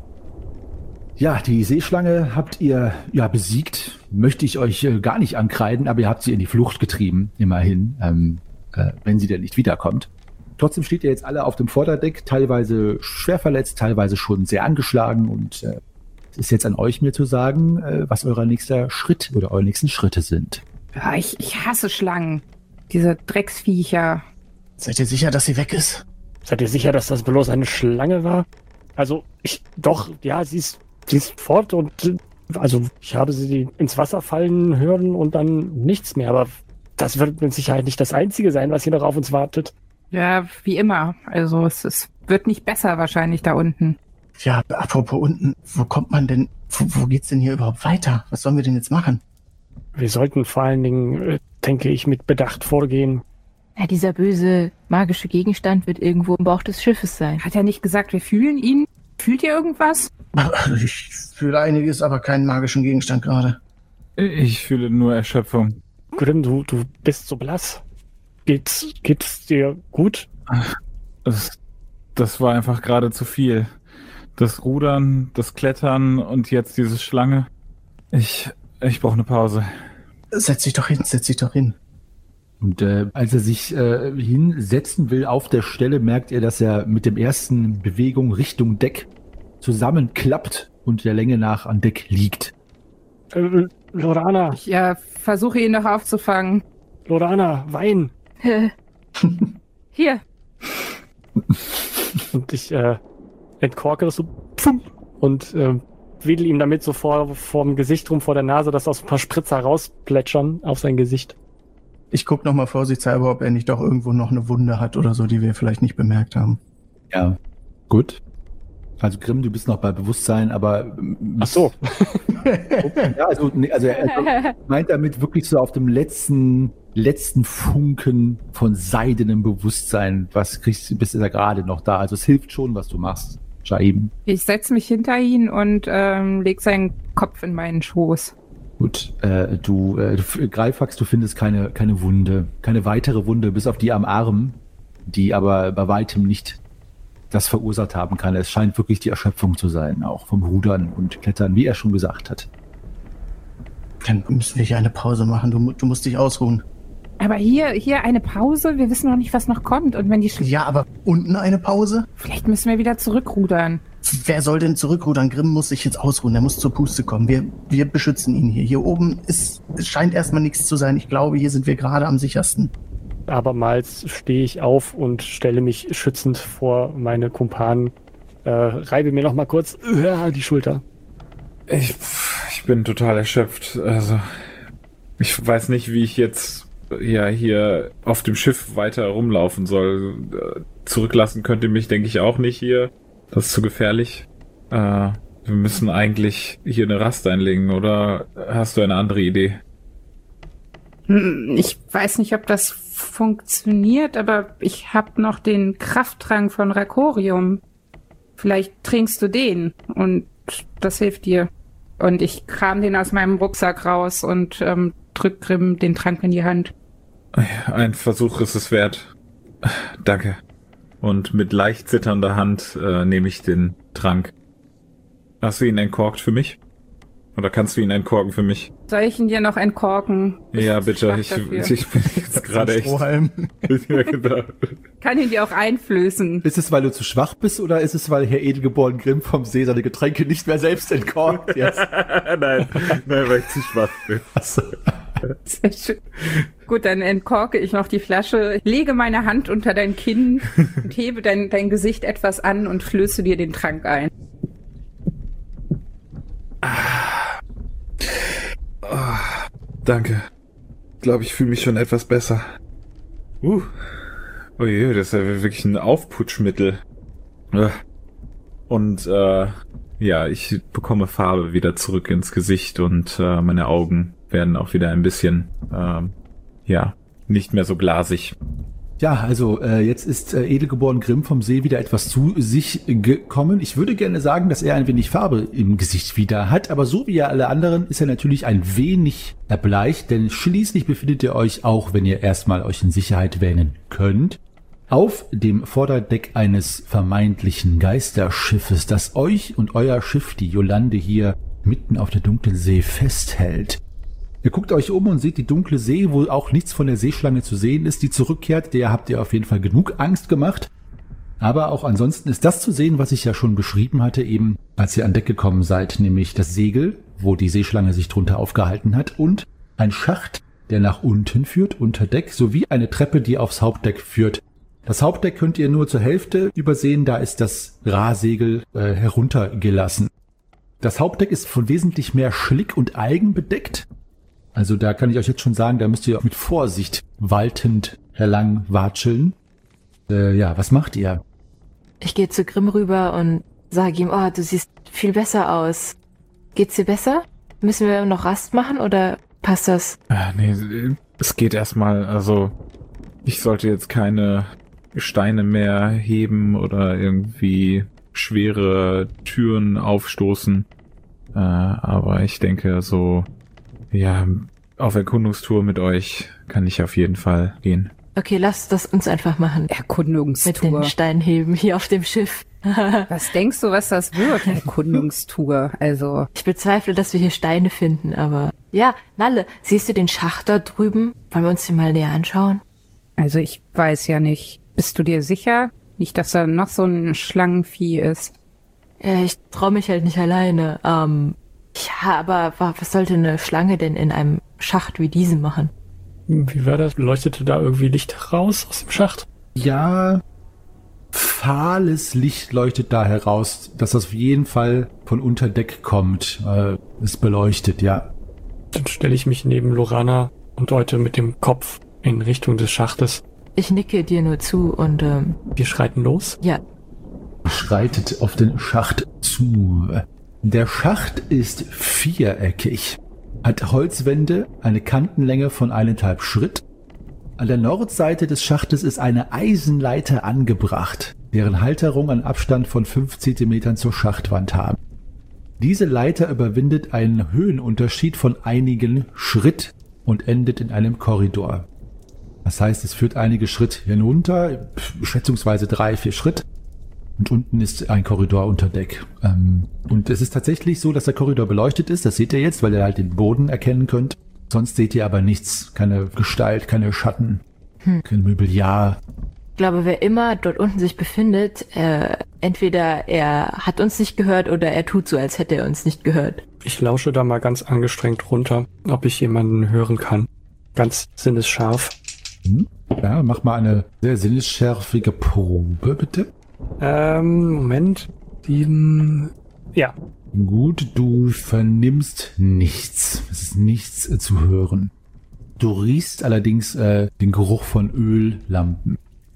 Ja, die Seeschlange habt ihr ja besiegt. Möchte ich euch äh, gar nicht ankreiden, aber ihr habt sie in die Flucht getrieben, immerhin, ähm, äh, wenn sie denn nicht wiederkommt. Trotzdem steht ihr jetzt alle auf dem Vorderdeck, teilweise schwer verletzt, teilweise schon sehr angeschlagen und äh, es ist jetzt an euch, mir zu sagen, äh, was euer nächster Schritt oder eure nächsten Schritte sind. Ja, ich, ich hasse Schlangen. Diese Drecksviecher. Seid ihr sicher, dass sie weg ist? Seid ihr sicher, dass das bloß eine Schlange war? Also, ich, doch, ja, sie ist, sie ist fort und, also, ich habe sie ins Wasser fallen hören und dann nichts mehr, aber das wird mit Sicherheit nicht das Einzige sein, was hier noch auf uns wartet. Ja, wie immer. Also es, es wird nicht besser wahrscheinlich da unten. Ja, apropos unten, wo kommt man denn, wo, wo geht's denn hier überhaupt weiter? Was sollen wir denn jetzt machen? Wir sollten vor allen Dingen, äh, denke ich, mit Bedacht vorgehen. Ja, dieser böse magische Gegenstand wird irgendwo im Bauch des Schiffes sein. Hat er nicht gesagt, wir fühlen ihn? Fühlt ihr irgendwas? Ich fühle einiges, aber keinen magischen Gegenstand gerade. Ich fühle nur Erschöpfung. Grimm, du, du bist so blass. Geht's, geht's dir gut? Das, das war einfach gerade zu viel. Das Rudern, das Klettern und jetzt diese Schlange. Ich, ich brauche eine Pause. Setz dich doch hin, setz dich doch hin. Und äh, als er sich äh, hinsetzen will auf der Stelle, merkt er, dass er mit dem ersten Bewegung Richtung Deck zusammenklappt und der Länge nach an Deck liegt. Äh, Lorana, Ich äh, versuche ihn noch aufzufangen. Lorana, Wein. Hier. Und ich äh, entkorke das so pfum, und äh, wedel ihm damit so vor vorm Gesicht rum, vor der Nase, dass aus ein paar Spritzer rausplätschern auf sein Gesicht. Ich guck noch mal vorsichtshalber, ob er nicht doch irgendwo noch eine Wunde hat oder so, die wir vielleicht nicht bemerkt haben. Ja, gut. Also Grimm, du bist noch bei Bewusstsein, aber... Ach so. Ja, also, nee, also er meint damit wirklich so auf dem letzten letzten Funken von seidenem Bewusstsein. Was kriegst du, bist du da gerade noch da? Also es hilft schon, was du machst, Shahim. Ich setze mich hinter ihn und ähm, leg seinen Kopf in meinen Schoß. Gut, äh, du, äh, du, Greifax, du findest keine, keine Wunde, keine weitere Wunde, bis auf die am Arm, die aber bei weitem nicht das verursacht haben kann. Es scheint wirklich die Erschöpfung zu sein, auch vom Rudern und Klettern, wie er schon gesagt hat. Dann müssen wir hier eine Pause machen. Du, du musst dich ausruhen. Aber hier, hier eine Pause? Wir wissen noch nicht, was noch kommt. Und wenn die Sch- Ja, aber unten eine Pause? Vielleicht müssen wir wieder zurückrudern. Wer soll denn zurückrudern? Grimm muss sich jetzt ausruhen. Der muss zur Puste kommen. Wir, wir beschützen ihn hier. Hier oben ist, es scheint erstmal nichts zu sein. Ich glaube, hier sind wir gerade am sichersten. Abermals stehe ich auf und stelle mich schützend vor meine Kumpanen. Äh, reibe mir noch mal kurz äh, die Schulter. Ich, ich bin total erschöpft. Also, ich weiß nicht, wie ich jetzt ja hier auf dem Schiff weiter rumlaufen soll. Zurücklassen könnt ihr mich, denke ich, auch nicht hier. Das ist zu gefährlich. Äh, wir müssen eigentlich hier eine Rast einlegen, oder hast du eine andere Idee? Ich weiß nicht, ob das funktioniert, aber ich habe noch den Krafttrank von Rakorium. Vielleicht trinkst du den und das hilft dir. Und ich kram den aus meinem Rucksack raus und ähm, drück Grimm den Trank in die Hand. Ein Versuch ist es wert. Danke. Und mit leicht zitternder Hand äh, nehme ich den Trank. Hast du ihn entkorkt für mich? Oder kannst du ihn entkorken für mich? Soll ich ihn dir noch entkorken? Ja, bitte. Ich, ich bin jetzt gerade echt... Ja, genau. Kann ihn dir auch einflößen. Ist es, weil du zu schwach bist, oder ist es, weil Herr Edelgeboren Grimm vom See seine Getränke nicht mehr selbst entkorkt jetzt? nein, nein, weil ich zu schwach bin. Achso. Sehr schön. Gut, dann entkorke ich noch die Flasche, lege meine Hand unter dein Kinn und hebe dein, dein Gesicht etwas an und flöße dir den Trank ein. Oh, danke. Ich glaube, ich fühle mich schon etwas besser. Uh. Oh je, das ist ja wirklich ein Aufputschmittel. Und äh, ja, ich bekomme Farbe wieder zurück ins Gesicht und äh, meine Augen werden auch wieder ein bisschen, äh, ja, nicht mehr so glasig. Ja, also äh, jetzt ist äh, Edelgeboren Grimm vom See wieder etwas zu sich gekommen. Ich würde gerne sagen, dass er ein wenig Farbe im Gesicht wieder hat, aber so wie ja alle anderen ist er natürlich ein wenig erbleicht, denn schließlich befindet ihr euch, auch wenn ihr erstmal euch in Sicherheit wähnen könnt, auf dem Vorderdeck eines vermeintlichen Geisterschiffes, das euch und euer Schiff, die Yolande, hier mitten auf der dunklen See festhält. Ihr guckt euch um und seht die dunkle See, wo auch nichts von der Seeschlange zu sehen ist, die zurückkehrt. Der habt ihr auf jeden Fall genug Angst gemacht. Aber auch ansonsten ist das zu sehen, was ich ja schon beschrieben hatte, eben als ihr an Deck gekommen seid, nämlich das Segel, wo die Seeschlange sich drunter aufgehalten hat, und ein Schacht, der nach unten führt, unter Deck, sowie eine Treppe, die aufs Hauptdeck führt. Das Hauptdeck könnt ihr nur zur Hälfte übersehen, da ist das Rahsegel äh, heruntergelassen. Das Hauptdeck ist von wesentlich mehr Schlick und Algen bedeckt. Also da kann ich euch jetzt schon sagen, da müsst ihr mit Vorsicht waltend herlang watscheln. Äh, ja, was macht ihr? Ich gehe zu Grimm rüber und sage ihm, oh, du siehst viel besser aus. Geht's dir besser? Müssen wir noch Rast machen oder passt das? Ah, nee, es geht erstmal, also ich sollte jetzt keine Steine mehr heben oder irgendwie schwere Türen aufstoßen. Äh, aber ich denke so... Ja, auf Erkundungstour mit euch kann ich auf jeden Fall gehen. Okay, lasst das uns einfach machen. Erkundungstour. Mit den Steinheben hier auf dem Schiff. Was denkst du, was das wird? Erkundungstour, also. Ich bezweifle, dass wir hier Steine finden, aber... Ja, Nalle, siehst du den Schacht da drüben? Wollen wir uns den mal näher anschauen? Also ich weiß ja nicht. Bist du dir sicher? Nicht, dass da noch so ein Schlangenvieh ist. Ja, ich trau mich halt nicht alleine. Ähm... Ja, aber was sollte eine Schlange denn in einem Schacht wie diesem machen? Wie war das? Leuchtete da irgendwie Licht raus aus dem Schacht? Ja, fahles Licht leuchtet da heraus, das auf jeden Fall von unter Deck kommt. Äh, es beleuchtet, ja. Dann stelle ich mich neben Lorana und deute mit dem Kopf in Richtung des Schachtes. Ich nicke dir nur zu und ähm, wir schreiten los? Ja. Schreitet auf den Schacht zu. Der Schacht ist viereckig, hat Holzwände, eine Kantenlänge von eineinhalb Schritt An der Nordseite des Schachtes ist eine Eisenleiter angebracht, deren Halterung einen Abstand von fünf Zentimetern zur Schachtwand haben. Diese Leiter überwindet einen Höhenunterschied von einigen Schritt und endet in einem Korridor. Das heißt, es führt einige Schritt hinunter, schätzungsweise drei, vier Schritt. Und unten ist ein Korridor unter Deck. Und es ist tatsächlich so, dass der Korridor beleuchtet ist. Das seht ihr jetzt, weil ihr halt den Boden erkennen könnt. Sonst seht ihr aber nichts. Keine Gestalt, keine Schatten, hm. kein Mobiliar. Ich glaube, wer immer dort unten sich befindet, äh, entweder er hat uns nicht gehört oder er tut so, als hätte er uns nicht gehört. Ich lausche da mal ganz angestrengt runter, ob ich jemanden hören kann. Ganz sinnesscharf. Hm? Ja, mach mal eine sehr sinnesschärfige Probe, bitte. Ähm, Moment. Sieben. Ja. Gut, du vernimmst nichts. Es ist nichts äh, zu hören. Du riechst allerdings äh, den Geruch von Öllampen.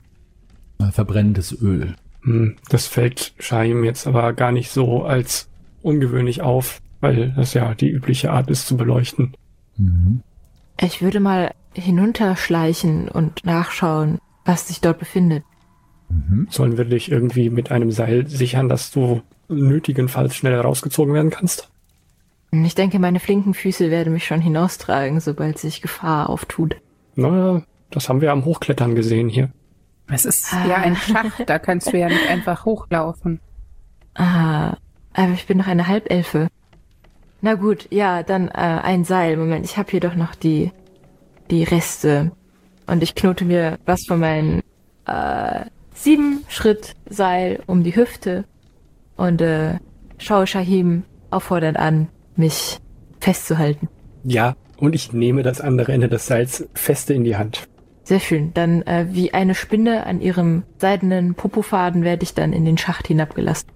Äh, verbrennendes Öl. Hm, das fällt Shahim jetzt aber gar nicht so als ungewöhnlich auf, weil das ja die übliche Art ist zu beleuchten. Mhm. Ich würde mal hinunterschleichen und nachschauen, was sich dort befindet. Mhm. Sollen wir dich irgendwie mit einem Seil sichern, dass du nötigenfalls schnell rausgezogen werden kannst? Ich denke, meine flinken Füße werden mich schon hinaustragen, sobald sich Gefahr auftut. Naja, das haben wir am Hochklettern gesehen hier. Es ist ah. ja ein Schacht, da kannst du ja nicht einfach hochlaufen. Ah, aber ich bin noch eine Halbelfe. Na gut, ja, dann äh, ein Seil. Moment, ich habe hier doch noch die, die Reste. Und ich knote mir was von meinen äh, sieben Schritt Seil um die Hüfte und äh, schaue Shahim auffordernd an, mich festzuhalten. Ja, und ich nehme das andere Ende des Seils feste in die Hand. Sehr schön. Dann äh, wie eine Spinne an ihrem seidenen Popofaden werde ich dann in den Schacht hinabgelassen.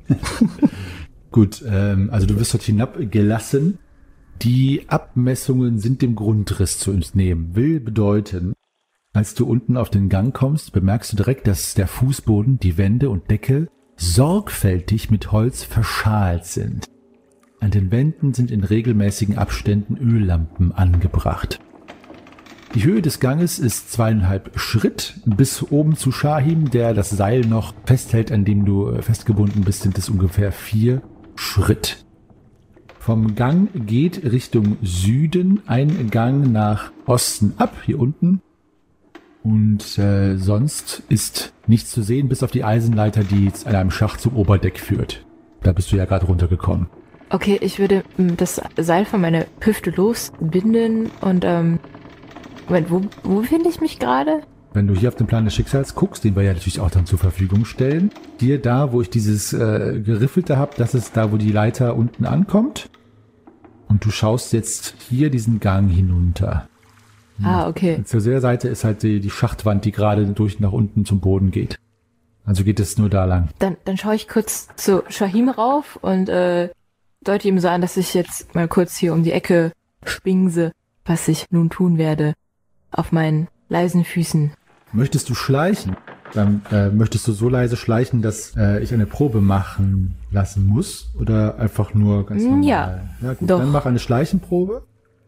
Gut, ähm, also du wirst dort hinabgelassen. Die Abmessungen sind dem Grundriss zu entnehmen. Will bedeuten, als du unten auf den Gang kommst, bemerkst du direkt, dass der Fußboden, die Wände und Decke sorgfältig mit Holz verschalt sind. An den Wänden sind in regelmäßigen Abständen Öllampen angebracht. Die Höhe des Ganges ist zweieinhalb Schritt. Bis oben zu Shahim, der das Seil noch festhält, an dem du festgebunden bist, sind es ungefähr vier Schritt. Vom Gang geht Richtung Süden ein Gang nach Osten ab, hier unten. Und äh, sonst ist nichts zu sehen, bis auf die Eisenleiter, die an einem Schacht zum Oberdeck führt. Da bist du ja gerade runtergekommen. Okay, ich würde m, das Seil von meiner Hüfte losbinden und, ähm, Moment, wo, wo befinde ich mich gerade? Wenn du hier auf den Plan des Schicksals guckst, den wir ja natürlich auch dann zur Verfügung stellen, hier da, wo ich dieses äh, Geriffelte habe, das ist da, wo die Leiter unten ankommt. Und du schaust jetzt hier diesen Gang hinunter. Ah, okay. Zur der Seite ist halt die, die Schachtwand, die gerade durch nach unten zum Boden geht. Also geht es nur da lang. Dann, dann schaue ich kurz zu Shahim rauf und äh, deute ihm so an, dass ich jetzt mal kurz hier um die Ecke spingse, was ich nun tun werde, auf meinen leisen Füßen. Möchtest du schleichen? Dann äh, möchtest du so leise schleichen, dass äh, ich eine Probe machen lassen muss? Oder einfach nur ganz normal? Ja, ja gut, doch. Dann mach eine Schleichenprobe.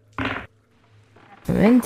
Moment.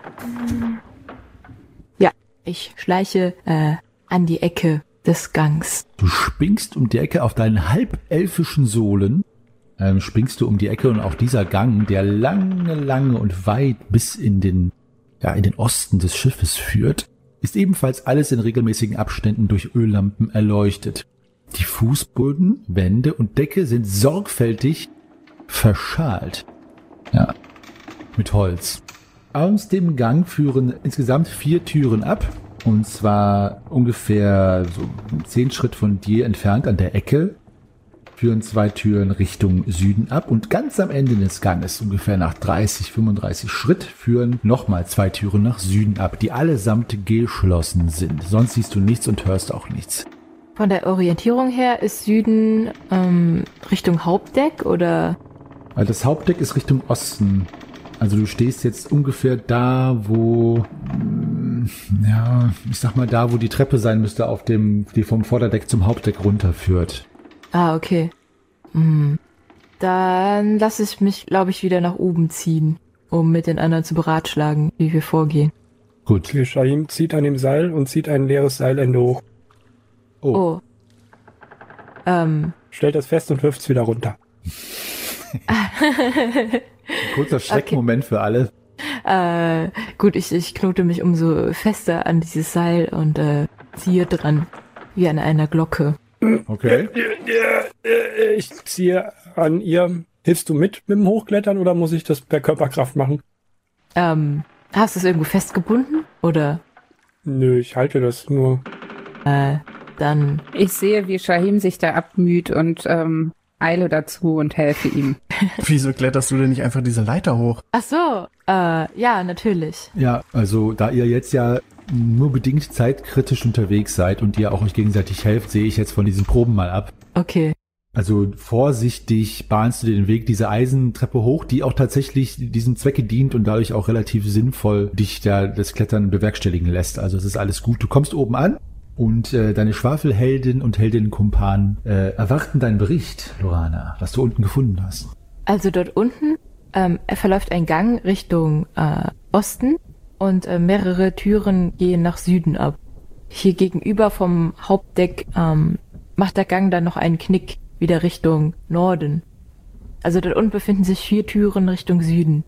Ja, ich schleiche äh, an die Ecke des Gangs. Du springst um die Ecke auf deinen halbelfischen Sohlen. Ähm, springst du um die Ecke und auch dieser Gang, der lange, lange und weit bis in den, ja, in den Osten des Schiffes führt, ist ebenfalls alles in regelmäßigen Abständen durch Öllampen erleuchtet. Die Fußboden, Wände und Decke sind sorgfältig verschalt. Ja, mit Holz. Aus dem Gang führen insgesamt vier Türen ab. Und zwar ungefähr so zehn Schritt von dir entfernt an der Ecke führen zwei Türen Richtung Süden ab. Und ganz am Ende des Ganges, ungefähr nach dreißig, fünfunddreißig Schritt, führen nochmal zwei Türen nach Süden ab, die allesamt geschlossen sind. Sonst siehst du nichts und hörst auch nichts. Von der Orientierung her ist Süden ähm, Richtung Hauptdeck oder? Also das Hauptdeck ist Richtung Osten. Also du stehst jetzt ungefähr da, wo, ja, ich sag mal da, wo die Treppe sein müsste, auf dem, die vom Vorderdeck zum Hauptdeck runterführt. Ah, okay. Hm. Dann lasse ich mich, glaube ich, wieder nach oben ziehen, um mit den anderen zu beratschlagen, wie wir vorgehen. Gut. Okay, Shahim zieht an dem Seil und zieht ein leeres Seilende hoch. Oh. Oh. Ähm. Stellt das fest und wirft es wieder runter. Kurzer Schreckmoment okay. für alle. Äh, gut, ich, ich knote mich umso fester an dieses Seil und äh, ziehe dran, wie an einer Glocke. Okay. Ich ziehe an ihr. Hilfst du mit mit dem Hochklettern oder muss ich das per Körperkraft machen? Ähm, hast du es irgendwo festgebunden, oder? Nö, ich halte das nur. Äh, dann... Ich sehe, wie Shahim sich da abmüht und ähm, eile dazu und helfe ihm. Wieso kletterst du denn nicht einfach diese Leiter hoch? Ach so, äh, ja, natürlich. Ja, also da ihr jetzt ja nur bedingt zeitkritisch unterwegs seid und ihr auch euch gegenseitig helft, sehe ich jetzt von diesen Proben mal ab. Okay. Also vorsichtig bahnst du den Weg diese Eisentreppe hoch, die auch tatsächlich diesem Zwecke dient und dadurch auch relativ sinnvoll dich da das Klettern bewerkstelligen lässt. Also es ist alles gut. Du kommst oben an und äh, deine Schwafelheldin und Heldinnenkumpan äh, erwarten deinen Bericht, Lorana, was du unten gefunden hast. Also dort unten ähm, verläuft ein Gang Richtung äh, Osten und äh, mehrere Türen gehen nach Süden ab. Hier gegenüber vom Hauptdeck ähm, macht der Gang dann noch einen Knick wieder Richtung Norden. Also dort unten befinden sich vier Türen Richtung Süden.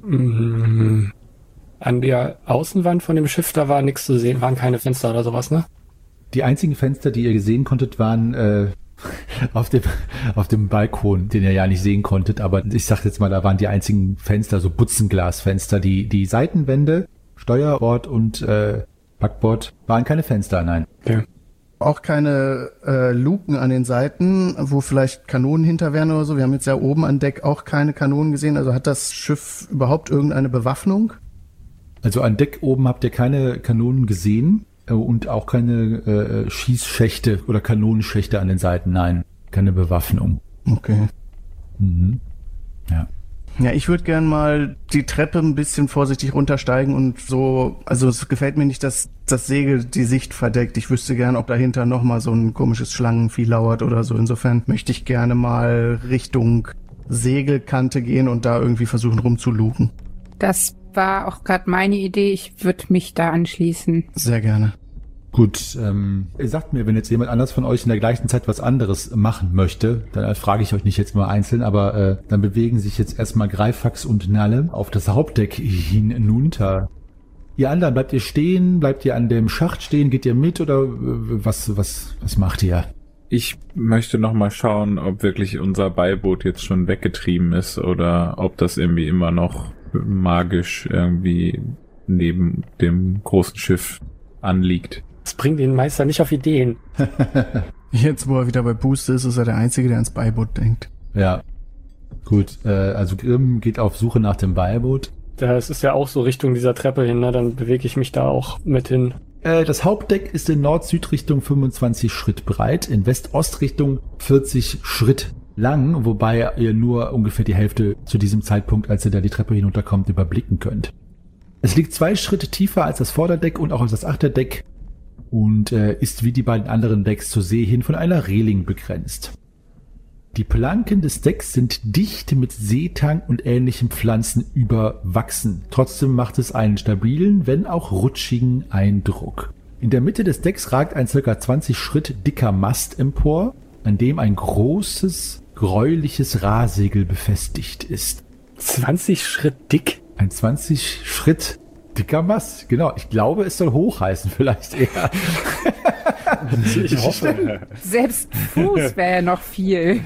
Mhm. An der Außenwand von dem Schiff, da war nichts zu sehen, waren keine Fenster oder sowas, ne? Die einzigen Fenster, die ihr sehen konntet, waren äh, auf dem auf dem Balkon, den ihr ja nicht sehen konntet. Aber ich sag jetzt mal, da waren die einzigen Fenster, so Butzenglasfenster. Die die Seitenwände, Steuerbord und äh, Backbord waren keine Fenster, nein. Okay. Auch keine äh, Luken an den Seiten, wo vielleicht Kanonen hinter wären oder so. Wir haben jetzt ja oben an Deck auch keine Kanonen gesehen. Also hat das Schiff überhaupt irgendeine Bewaffnung? Also an Deck oben habt ihr keine Kanonen gesehen äh, und auch keine äh, Schießschächte oder Kanonenschächte an den Seiten. Nein, keine Bewaffnung. Okay. Mhm. Ja. Ja, ich würde gern mal die Treppe ein bisschen vorsichtig runtersteigen und so, also es gefällt mir nicht, dass das Segel die Sicht verdeckt. Ich wüsste gern, ob dahinter nochmal so ein komisches Schlangenvieh lauert oder so. Insofern möchte ich gerne mal Richtung Segelkante gehen und da irgendwie versuchen rumzuluken. Das war auch gerade meine Idee. Ich würde mich da anschließen. Sehr gerne. Gut, ähm, ihr sagt mir, wenn jetzt jemand anders von euch in der gleichen Zeit was anderes machen möchte, dann frage ich euch nicht jetzt mal einzeln, aber äh, dann bewegen sich jetzt erstmal Greifax und Nalle auf das Hauptdeck hinunter. Ihr anderen, bleibt ihr stehen? Bleibt ihr an dem Schacht stehen? Geht ihr mit oder äh, was, was, was macht ihr? Ich möchte noch mal schauen, ob wirklich unser Beiboot jetzt schon weggetrieben ist oder ob das irgendwie immer noch magisch irgendwie neben dem großen Schiff anliegt. Das bringt den Meister nicht auf Ideen. Jetzt, wo er wieder bei Boost ist, ist er der Einzige, der ans Beiboot denkt. Ja, gut. Äh, also Grimm geht auf Suche nach dem Beiboot. Das ist ja auch so Richtung dieser Treppe hin, ne? Dann bewege ich mich da auch mit hin. Äh, das Hauptdeck ist in Nord-Süd-Richtung fünfundzwanzig Schritt breit, in West-Ost-Richtung vierzig Schritt lang, wobei ihr nur ungefähr die Hälfte zu diesem Zeitpunkt, als ihr da die Treppe hinunterkommt, überblicken könnt. Es liegt zwei Schritte tiefer als das Vorderdeck und auch als das Achterdeck und äh, ist wie die beiden anderen Decks zur See hin von einer Reling begrenzt. Die Planken des Decks sind dicht mit Seetang und ähnlichen Pflanzen überwachsen. Trotzdem macht es einen stabilen, wenn auch rutschigen Eindruck. In der Mitte des Decks ragt ein ca. zwanzig Schritt dicker Mast empor, an dem ein großes, gräuliches Rahsegel befestigt ist. zwanzig Schritt dick? Ein zwanzig Schritt dicker Mast, genau. Ich glaube, es soll hoch heißen, vielleicht eher. Ich hoffe. Selbst Fuß wäre ja noch viel.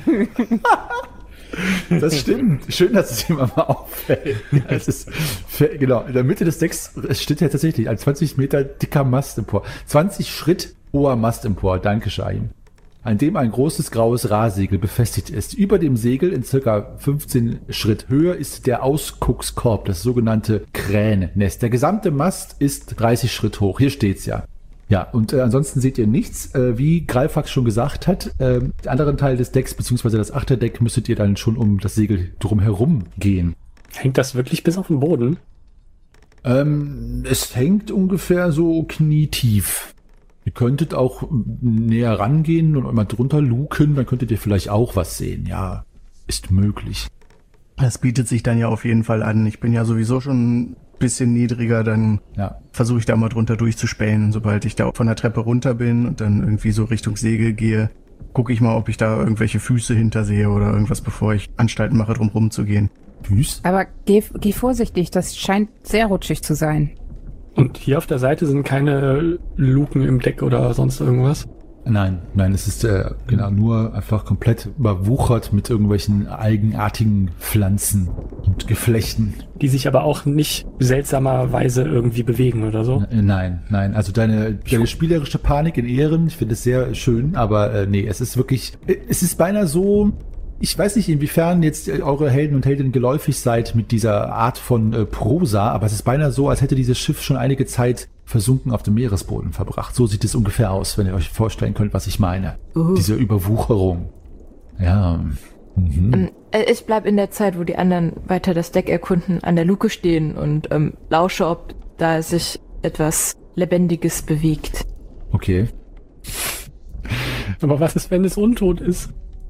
Das stimmt. Schön, dass es jemand mal auffällt. Es ist, genau, in der Mitte des Decks steht ja tatsächlich ein zwanzig Meter dicker Mast empor. zwanzig Schritt hoher Mast empor. Danke, Shahim. An dem ein großes graues Rahsegel befestigt ist. Über dem Segel in circa fünfzehn Schritt Höhe ist der Ausguckskorb, das sogenannte Kränennest. Der gesamte Mast ist dreißig Schritt hoch. Hier steht's ja. Ja, und äh, ansonsten seht ihr nichts. Äh, wie Greifax schon gesagt hat, äh, den anderen Teil des Decks, beziehungsweise das Achterdeck, müsstet ihr dann schon um das Segel drumherum gehen. Hängt das wirklich bis auf den Boden? Ähm, es hängt ungefähr so knietief. Ihr könntet auch näher rangehen und mal drunter luken, dann könntet ihr vielleicht auch was sehen. Ja, ist möglich. Das bietet sich dann ja auf jeden Fall an. Ich bin ja sowieso schon bisschen niedriger, dann Ja. versuche ich da mal drunter durchzuspähen. Sobald ich da von der Treppe runter bin und dann irgendwie so Richtung Segel gehe, gucke ich mal, ob ich da irgendwelche Füße hintersehe oder irgendwas, bevor ich Anstalten mache, drum rumzugehen. Füß? Aber geh, geh vorsichtig, das scheint sehr rutschig zu sein. Und hier auf der Seite sind keine Luken im Deck oder sonst irgendwas. Nein, nein, es ist äh, genau nur einfach komplett überwuchert mit irgendwelchen eigenartigen Pflanzen und Geflechten. Die sich aber auch nicht seltsamerweise irgendwie bewegen oder so. Äh, Nein, nein, also deine, deine spielerische Panik in Ehren, ich finde es sehr schön, aber äh, nee, es ist wirklich, äh, es ist beinahe so, ich weiß nicht, inwiefern jetzt äh, eure Helden und Heldinnen geläufig seid mit dieser Art von äh, Prosa, aber es ist beinahe so, als hätte dieses Schiff schon einige Zeit versunken auf dem Meeresboden verbracht. So sieht es ungefähr aus, wenn ihr euch vorstellen könnt, was ich meine. Uh. Diese Überwucherung. Ja. Mhm. Ähm, äh, ich bleib in der Zeit, wo die anderen weiter das Deck erkunden, an der Luke stehen und ähm, lausche, ob da sich etwas Lebendiges bewegt. Okay. Aber was ist, wenn es untot ist?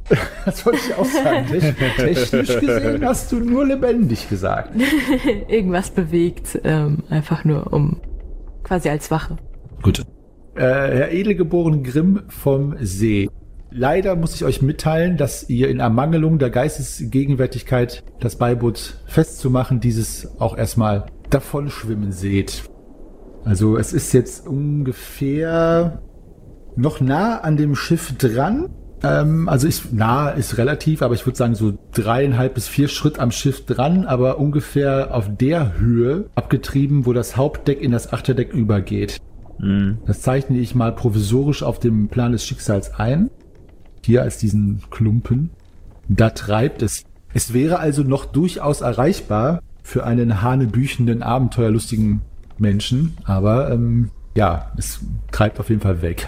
Das wollte ich auch sagen. Technisch gesehen hast du nur lebendig gesagt. Irgendwas bewegt, ähm, einfach nur um quasi als Wache. Gut. Äh, Herr Edelgeboren Grimm vom See. Leider muss ich euch mitteilen, dass ihr in Ermangelung der Geistesgegenwärtigkeit, das Beiboot festzumachen, dieses auch erstmal davon schwimmen seht. Also es ist jetzt ungefähr noch nah an dem Schiff dran. Ähm, also ist nah ist relativ, aber ich würde sagen so dreieinhalb bis vier Schritt am Schiff dran, aber ungefähr auf der Höhe abgetrieben, wo das Hauptdeck in das Achterdeck übergeht. Mhm. Das zeichne ich mal provisorisch auf dem Plan des Schicksals ein. Hier als diesen Klumpen. Da treibt es. Es wäre also noch durchaus erreichbar für einen hanebüchenden, abenteuerlustigen Menschen, aber ähm, ja, es treibt auf jeden Fall weg.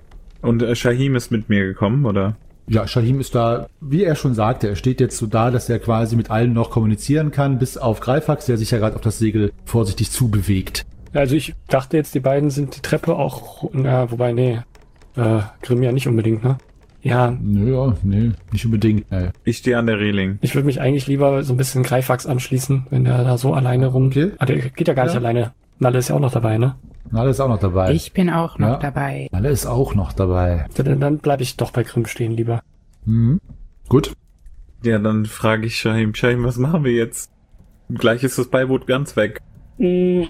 Und äh, Shahim ist mit mir gekommen, oder? Ja, Shahim ist da, wie er schon sagte, er steht jetzt so da, dass er quasi mit allen noch kommunizieren kann, bis auf Greifax, der sich ja gerade auf das Segel vorsichtig zubewegt. Also ich dachte jetzt, die beiden sind die Treppe auch, na, wobei, nee, äh, Grimm ja nicht unbedingt, ne? Ja, Nö, ja, nee, nicht unbedingt. Nee. Ich stehe an der Reling. ich würde mich eigentlich lieber so ein bisschen Greifax anschließen, wenn der da so alleine rum... Okay. Ah, der geht ja gar nicht Ja. alleine. Nalle ist ja auch noch dabei, ne? Nalle ist auch noch dabei. Ich bin auch noch Ja. dabei. Nalle ist auch noch dabei. Dann, dann bleibe ich doch bei Grimm stehen lieber. Mhm. Gut. Ja, dann frage ich Shahim, Shahim, was machen wir jetzt? Gleich ist das Beiboot ganz weg. Hm,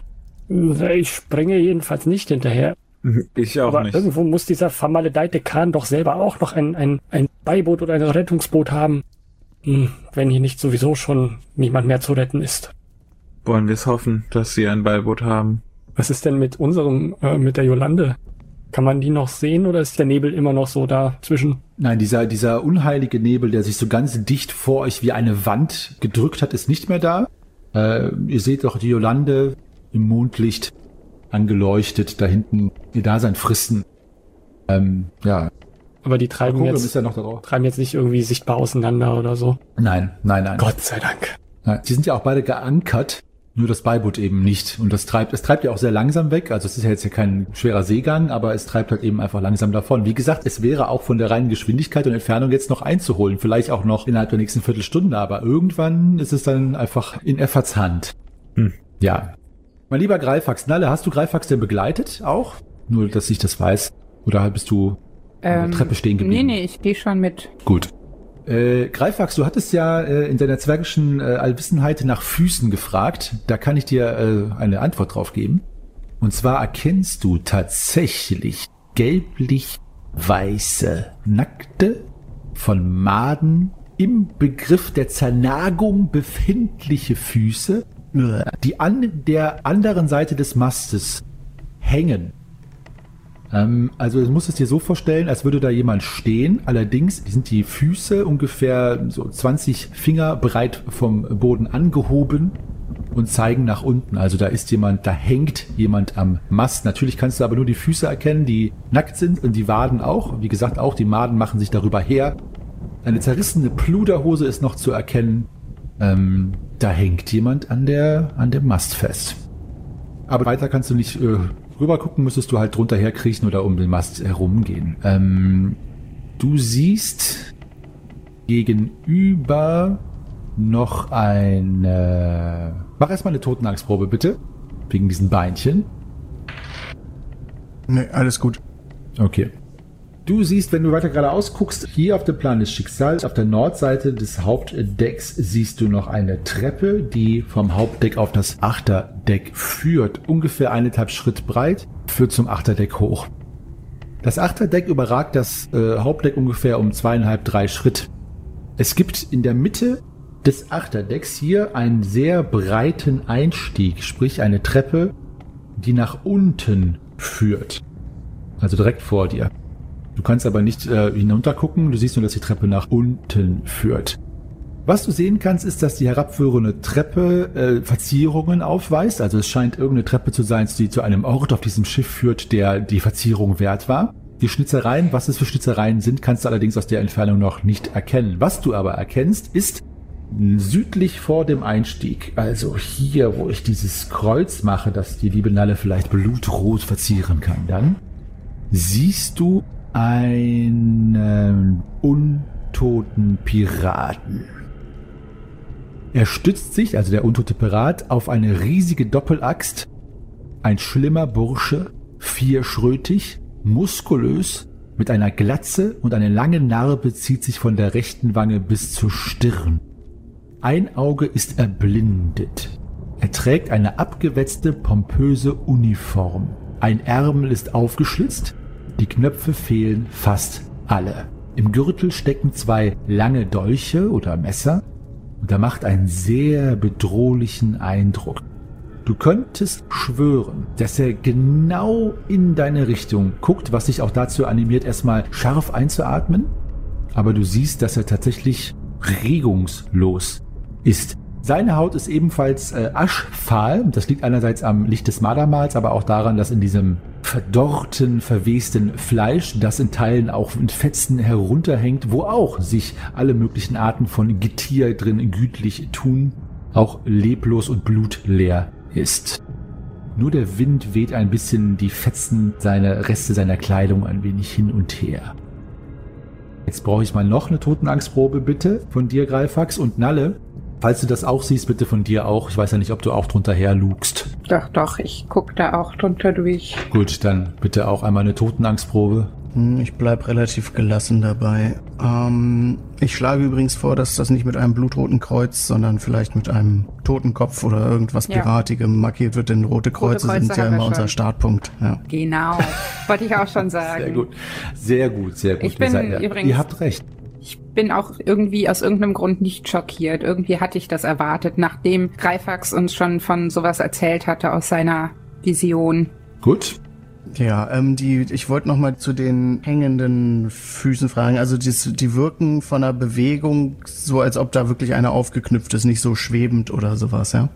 Ich springe jedenfalls nicht hinterher. Ich auch Aber nicht. irgendwo muss dieser vermaledeite Kahn doch selber auch noch ein, ein, ein Beiboot oder ein Rettungsboot haben. Hm, wenn hier nicht sowieso schon niemand mehr zu retten ist. Wollen wir es hoffen, dass sie ein Beiboot haben? Was ist denn mit unserem, äh, mit der Jolande? Kann man die noch sehen oder ist der Nebel immer noch so dazwischen? Nein, dieser, dieser unheilige Nebel, der sich so ganz dicht vor euch wie eine Wand gedrückt hat, ist nicht mehr da. Äh, ihr seht doch die Jolande im Mondlicht angeleuchtet, da hinten ihr Dasein fristen. Ähm, ja. Aber die treiben Akorium jetzt, ist ja noch da drauf. treiben jetzt nicht irgendwie sichtbar auseinander oder so. Nein, nein, nein. Gott sei Dank. Nein. Sie sind ja auch beide geankert, nur das Beiboot eben nicht. Und das treibt, es treibt ja auch sehr langsam weg. Also es ist ja jetzt ja kein schwerer Seegang, aber es treibt halt eben einfach langsam davon. Wie gesagt, es wäre auch von der reinen Geschwindigkeit und Entfernung jetzt noch einzuholen. Vielleicht auch noch innerhalb der nächsten Viertelstunde, aber irgendwann ist es dann einfach in Efforts Hand. Hm. Ja. Mein lieber Greifax, Nalle, hast du Greifax denn begleitet auch? Nur, dass ich das weiß. Oder bist du an der Treppe stehen geblieben? Nee, nee, ich gehe schon mit. Gut. Äh, Greifax, du hattest ja äh, in deiner zwergischen äh, Allwissenheit nach Füßen gefragt. Da kann ich dir äh, eine Antwort drauf geben. Und zwar erkennst du tatsächlich gelblich-weiße, nackte, von Maden im Begriff der Zernagung befindliche Füße, die an der anderen Seite des Mastes hängen. Ähm, also du musst es dir so vorstellen, als würde da jemand stehen. Allerdings sind die Füße ungefähr so zwanzig Finger breit vom Boden angehoben und zeigen nach unten. Also da ist jemand, da hängt jemand am Mast. Natürlich kannst du aber nur die Füße erkennen, die nackt sind, und die Waden auch. Wie gesagt, auch die Maden machen sich darüber her. Eine zerrissene Pluderhose ist noch zu erkennen. Ähm, da hängt jemand an der an dem Mast fest. Aber weiter kannst du nicht äh, rüber gucken, müsstest du halt drunter herkriechen oder um den Mast herumgehen. Ähm, du siehst gegenüber noch eine... Mach erstmal eine Totenangstprobe, bitte. Wegen diesen Beinchen. Nee, alles gut. Okay. Du siehst, wenn du weiter geradeaus guckst, hier auf dem Plan des Schicksals, auf der Nordseite des Hauptdecks siehst du noch eine Treppe, die vom Hauptdeck auf das Achterdeck führt. Ungefähr eineinhalb Schritt breit, führt zum Achterdeck hoch. Das Achterdeck überragt das äh, Hauptdeck ungefähr um zweieinhalb, drei Schritt. Es gibt in der Mitte des Achterdecks hier einen sehr breiten Einstieg, sprich eine Treppe, die nach unten führt. Also direkt vor dir. Du kannst aber nicht äh, hinunter gucken, du siehst nur, dass die Treppe nach unten führt. Was du sehen kannst, ist, dass die herabführende Treppe äh, Verzierungen aufweist. Also es scheint irgendeine Treppe zu sein, die zu einem Ort auf diesem Schiff führt, der die Verzierung wert war. Die Schnitzereien, was es für Schnitzereien sind, kannst du allerdings aus der Entfernung noch nicht erkennen. Was du aber erkennst, ist südlich vor dem Einstieg, also hier, wo ich dieses Kreuz mache, das die liebe Nalle vielleicht blutrot verzieren kann, dann siehst du einen untoten Piraten. Er stützt sich, also der untote Pirat, auf eine riesige Doppelaxt. Ein schlimmer Bursche, vierschrötig, muskulös, mit einer Glatze und eine lange Narbe zieht sich von der rechten Wange bis zur Stirn. Ein Auge ist erblindet. Er trägt eine abgewetzte, pompöse Uniform. Ein Ärmel ist aufgeschlitzt. Die Knöpfe fehlen fast alle. Im Gürtel stecken zwei lange Dolche oder Messer und er macht einen sehr bedrohlichen Eindruck. Du könntest schwören, dass er genau in deine Richtung guckt, was dich auch dazu animiert, erstmal scharf einzuatmen. Aber du siehst, dass er tatsächlich regungslos ist. Seine Haut ist ebenfalls äh, aschfahl. Das liegt einerseits am Licht des Malermals, aber auch daran, dass in diesem verdorrten, verwesten Fleisch, das in Teilen auch in Fetzen herunterhängt, wo auch sich alle möglichen Arten von Getier drin gütlich tun, auch leblos und blutleer ist. Nur der Wind weht ein bisschen die Fetzen, seine Reste seiner Kleidung ein wenig hin und her. Jetzt brauche ich mal noch eine Totenangstprobe, bitte, von dir, Greifax, und Nalle. Falls du das auch siehst, bitte von dir auch. Ich weiß ja nicht, ob du auch drunter herlugst. Doch, doch, ich guck da auch drunter durch. Gut, dann bitte auch einmal eine Totenangstprobe. Ich bleib relativ gelassen dabei. Ähm, ich schlage übrigens vor, dass das nicht mit einem blutroten Kreuz, sondern vielleicht mit einem Totenkopf oder irgendwas Ja. Piratigem markiert wird, denn rote Kreuze, Kreuze sind ja haben wir immer unser schon. Startpunkt. Ja. Genau, wollte ich auch schon sagen. Sehr gut, sehr gut, sehr gut. Ich bin Ihr seid- übrigens- Ihr habt recht. Ich bin auch irgendwie aus irgendeinem Grund nicht schockiert. Irgendwie hatte ich das erwartet, nachdem Greifax uns schon von sowas erzählt hatte aus seiner Vision. Gut. Ja, ähm, die, ich wollte noch mal zu den hängenden Füßen fragen. Also die, die wirken von der Bewegung so, als ob da wirklich einer aufgeknüpft ist, nicht so schwebend oder sowas, ja?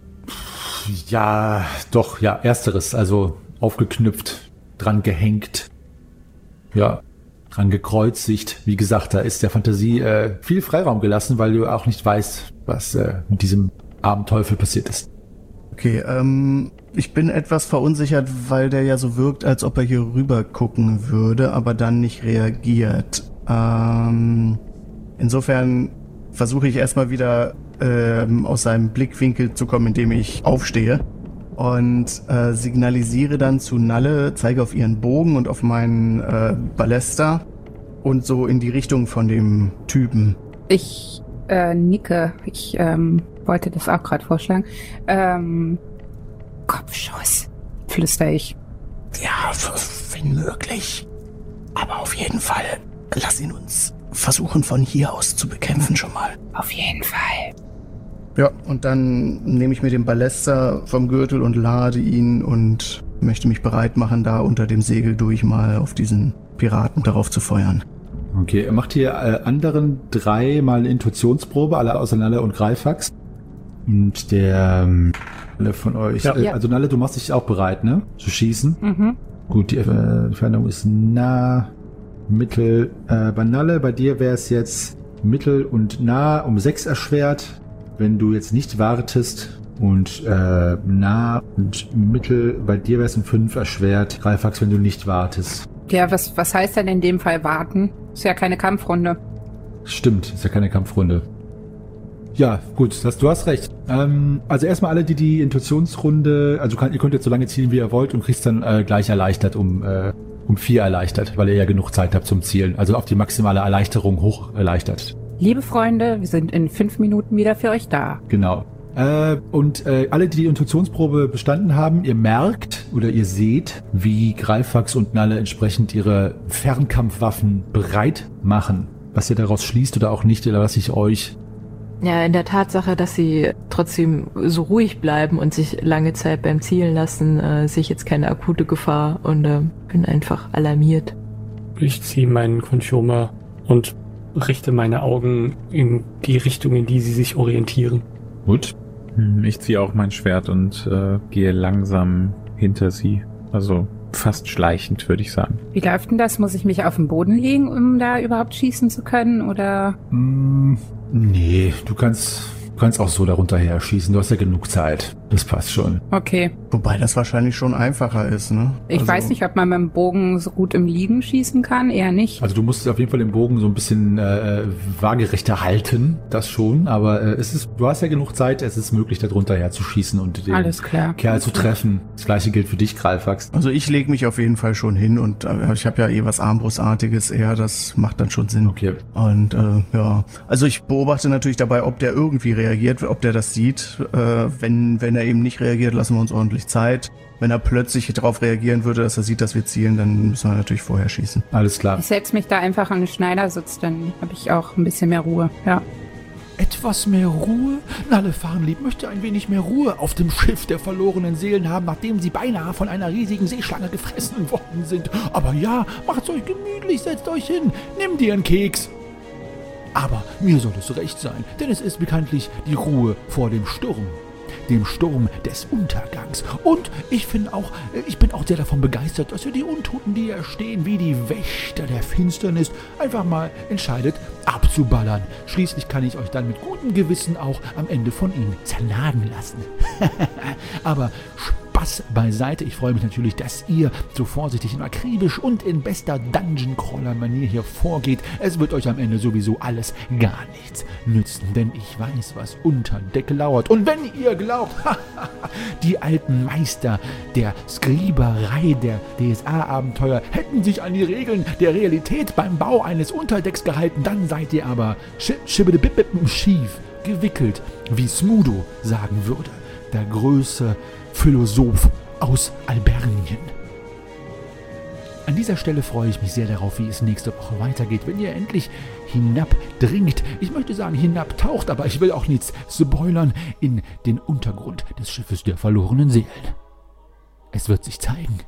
Ja, doch, ja, ersteres, also aufgeknüpft, dran gehängt, ja, dran gekreuzigt. Wie gesagt, da ist der Fantasie äh, viel Freiraum gelassen, weil du auch nicht weißt, was äh, mit diesem armen Teufel passiert ist. Okay, ähm, ich bin etwas verunsichert, weil der ja so wirkt, als ob er hier rüber gucken würde, aber dann nicht reagiert. Ähm, insofern versuche ich erstmal wieder ähm, aus seinem Blickwinkel zu kommen, indem ich aufstehe und äh, signalisiere dann zu Nalle, zeige auf ihren Bogen und auf meinen äh, Ballester und so in die Richtung von dem Typen. Ich äh, nicke. Ich ähm, wollte das auch gerade vorschlagen. Ähm, Kopfschuss, flüster ich. Ja, wenn möglich. Aber auf jeden Fall, lass ihn uns versuchen, von hier aus zu bekämpfen schon mal. Auf jeden Fall. Ja, und dann nehme ich mir den Ballester vom Gürtel und lade ihn und möchte mich bereit machen, da unter dem Segel durch mal auf diesen Piraten darauf zu feuern. Okay, er macht hier äh, anderen dreimal eine Intuitionsprobe, alle außer Nalle und Greifax. Und der ähm, alle von euch, Ja. äh, also Nalle, du machst dich auch bereit, ne? Zu schießen. Mhm. Gut, die äh, Entfernung ist nah, mittel. Äh, bei Nalle, bei dir wäre es jetzt mittel und nah um sechs erschwert. Wenn du jetzt nicht wartest und äh, nah und mittel, bei dir wäre es um fünf erschwert. Greifax, wenn du nicht wartest. Ja, was, was heißt denn in dem Fall warten? Ist ja keine Kampfrunde. Stimmt, ist ja keine Kampfrunde. Ja, gut, das, du hast recht. Ähm, also erstmal alle, die die Intuitionsrunde, also kann, ihr könnt jetzt so lange zielen, wie ihr wollt und kriegt dann äh, gleich erleichtert um, äh, um vier erleichtert, weil ihr ja genug Zeit habt zum Zielen. Also auf die maximale Erleichterung hoch erleichtert. Liebe Freunde, wir sind in fünf Minuten wieder für euch da. Genau. Äh, und äh, alle, die die Intuitionsprobe bestanden haben, ihr merkt oder ihr seht, wie Greifax und Nalle entsprechend ihre Fernkampfwaffen bereit machen. Was ihr daraus schließt oder auch nicht, lasse ich euch. Ja, in der Tatsache, dass sie trotzdem so ruhig bleiben und sich lange Zeit beim Zielen lassen, äh, sehe ich jetzt keine akute Gefahr und äh, bin einfach alarmiert. Ich ziehe meinen Conchomer und richte meine Augen in die Richtung, in die sie sich orientieren. Gut. Ich ziehe auch mein Schwert und äh, gehe langsam hinter sie. Also fast schleichend, würde ich sagen. Wie läuft denn das? Muss ich mich auf den Boden legen, um da überhaupt schießen zu können, oder? Mm, nee, du kannst, du kannst auch so darunter her schießen. Du hast ja genug Zeit. Das passt schon. Okay. Wobei das wahrscheinlich schon einfacher ist, ne? Ich also, weiß nicht, ob man mit dem Bogen so gut im Liegen schießen kann. Eher nicht. Also du musst auf jeden Fall den Bogen so ein bisschen äh, waagerechter halten. Das schon. Aber äh, es ist, du hast ja genug Zeit. Es ist möglich, darunter her zu schießen und den Alles klar. Kerl zu treffen. Das gleiche gilt für dich, Greifax. Also ich lege mich auf jeden Fall schon hin und äh, ich habe ja eh was Armbrustartiges eher. Das macht dann schon Sinn. Okay. Und äh, ja, also ich beobachte natürlich dabei, ob der irgendwie reagiert, ob der das sieht. Äh, wenn wenn er eben nicht reagiert, lassen wir uns ordentlich Zeit. Wenn er plötzlich darauf reagieren würde, dass er sieht, dass wir zielen, dann müssen wir natürlich vorher schießen. Alles klar. Ich setze mich da einfach an den Schneidersitz, dann habe ich auch ein bisschen mehr Ruhe. Ja. Etwas mehr Ruhe? Nalle Farnlieb möchte ein wenig mehr Ruhe auf dem Schiff der verlorenen Seelen haben, nachdem sie beinahe von einer riesigen Seeschlange gefressen worden sind. Aber ja, macht's euch gemütlich, setzt euch hin, nehmt ihr einen Keks. Aber mir soll es recht sein, denn es ist bekanntlich die Ruhe vor dem Sturm. Dem Sturm des Untergangs. Und ich finde auch, ich bin auch sehr davon begeistert, dass ihr die Untoten, die hier stehen, wie die Wächter der Finsternis, einfach mal entscheidet, abzuballern. Schließlich kann ich euch dann mit gutem Gewissen auch am Ende von ihnen zernagen lassen. Aber Spaß beiseite. Ich freue mich natürlich, dass ihr so vorsichtig und akribisch und in bester Dungeon-Crawler-Manier hier vorgeht. Es wird euch am Ende sowieso alles gar nichts nützen, denn ich weiß, was unter Deck lauert. Und wenn ihr glaubt, die alten Meister der Skriberei, der D S A-Abenteuer hätten sich an die Regeln der Realität beim Bau eines Unterdecks gehalten, dann seid ihr aber schibbedibippen schief gewickelt, wie Smudo sagen würde, der größte Philosoph aus Albernien. An dieser Stelle freue ich mich sehr darauf, wie es nächste Woche weitergeht, wenn ihr endlich hinabdringt. Ich möchte sagen hinabtaucht, aber ich will auch nichts spoilern in den Untergrund des Schiffes der verlorenen Seelen. Es wird sich zeigen.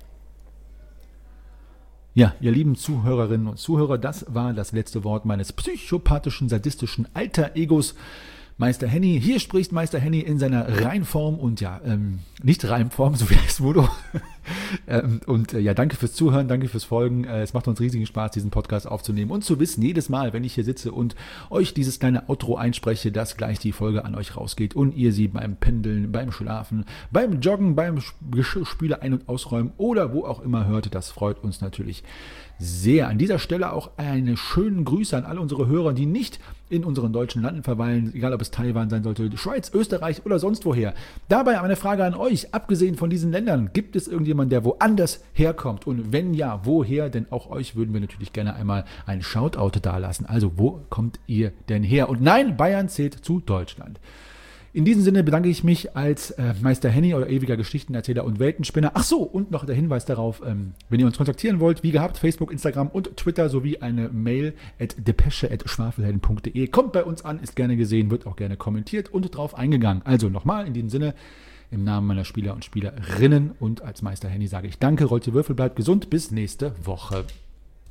Ja, ihr lieben Zuhörerinnen und Zuhörer, das war das letzte Wort meines psychopathischen, sadistischen Alter-Egos, Meister Henny. Hier spricht Meister Henny in seiner Reinform und ja, ähm, nicht Reimform, so wie Smudo. ähm, und äh, ja, danke fürs Zuhören, danke fürs Folgen. Äh, es macht uns riesigen Spaß, diesen Podcast aufzunehmen und zu wissen, jedes Mal, wenn ich hier sitze und euch dieses kleine Outro einspreche, dass gleich die Folge an euch rausgeht und ihr sie beim Pendeln, beim Schlafen, beim Joggen, beim Geschirrspüler ein- und ausräumen oder wo auch immer hört. Das freut uns natürlich sehr. An dieser Stelle auch eine schönen Grüße an alle unsere Hörer, die nicht in unseren deutschen Landen verweilen, egal ob es Taiwan sein sollte, Schweiz, Österreich oder sonst woher. Dabei eine Frage an euch, abgesehen von diesen Ländern, gibt es irgendjemanden, der woanders herkommt? Und wenn ja, woher? Denn auch euch würden wir natürlich gerne einmal ein Shoutout dalassen. Also, wo kommt ihr denn her? Und nein, Bayern zählt zu Deutschland. In diesem Sinne bedanke ich mich als äh, Meister Henny, euer ewiger Geschichtenerzähler und Weltenspinner. Ach so, und noch der Hinweis darauf, ähm, wenn ihr uns kontaktieren wollt, wie gehabt, Facebook, Instagram und Twitter sowie eine Mail at depesche at schwafelhelden punkt de. Kommt bei uns an, ist gerne gesehen, wird auch gerne kommentiert und drauf eingegangen. Also nochmal in diesem Sinne, im Namen meiner Spieler und Spielerinnen und als Meister Henny sage ich danke, rollt die Würfel, bleibt gesund, bis nächste Woche.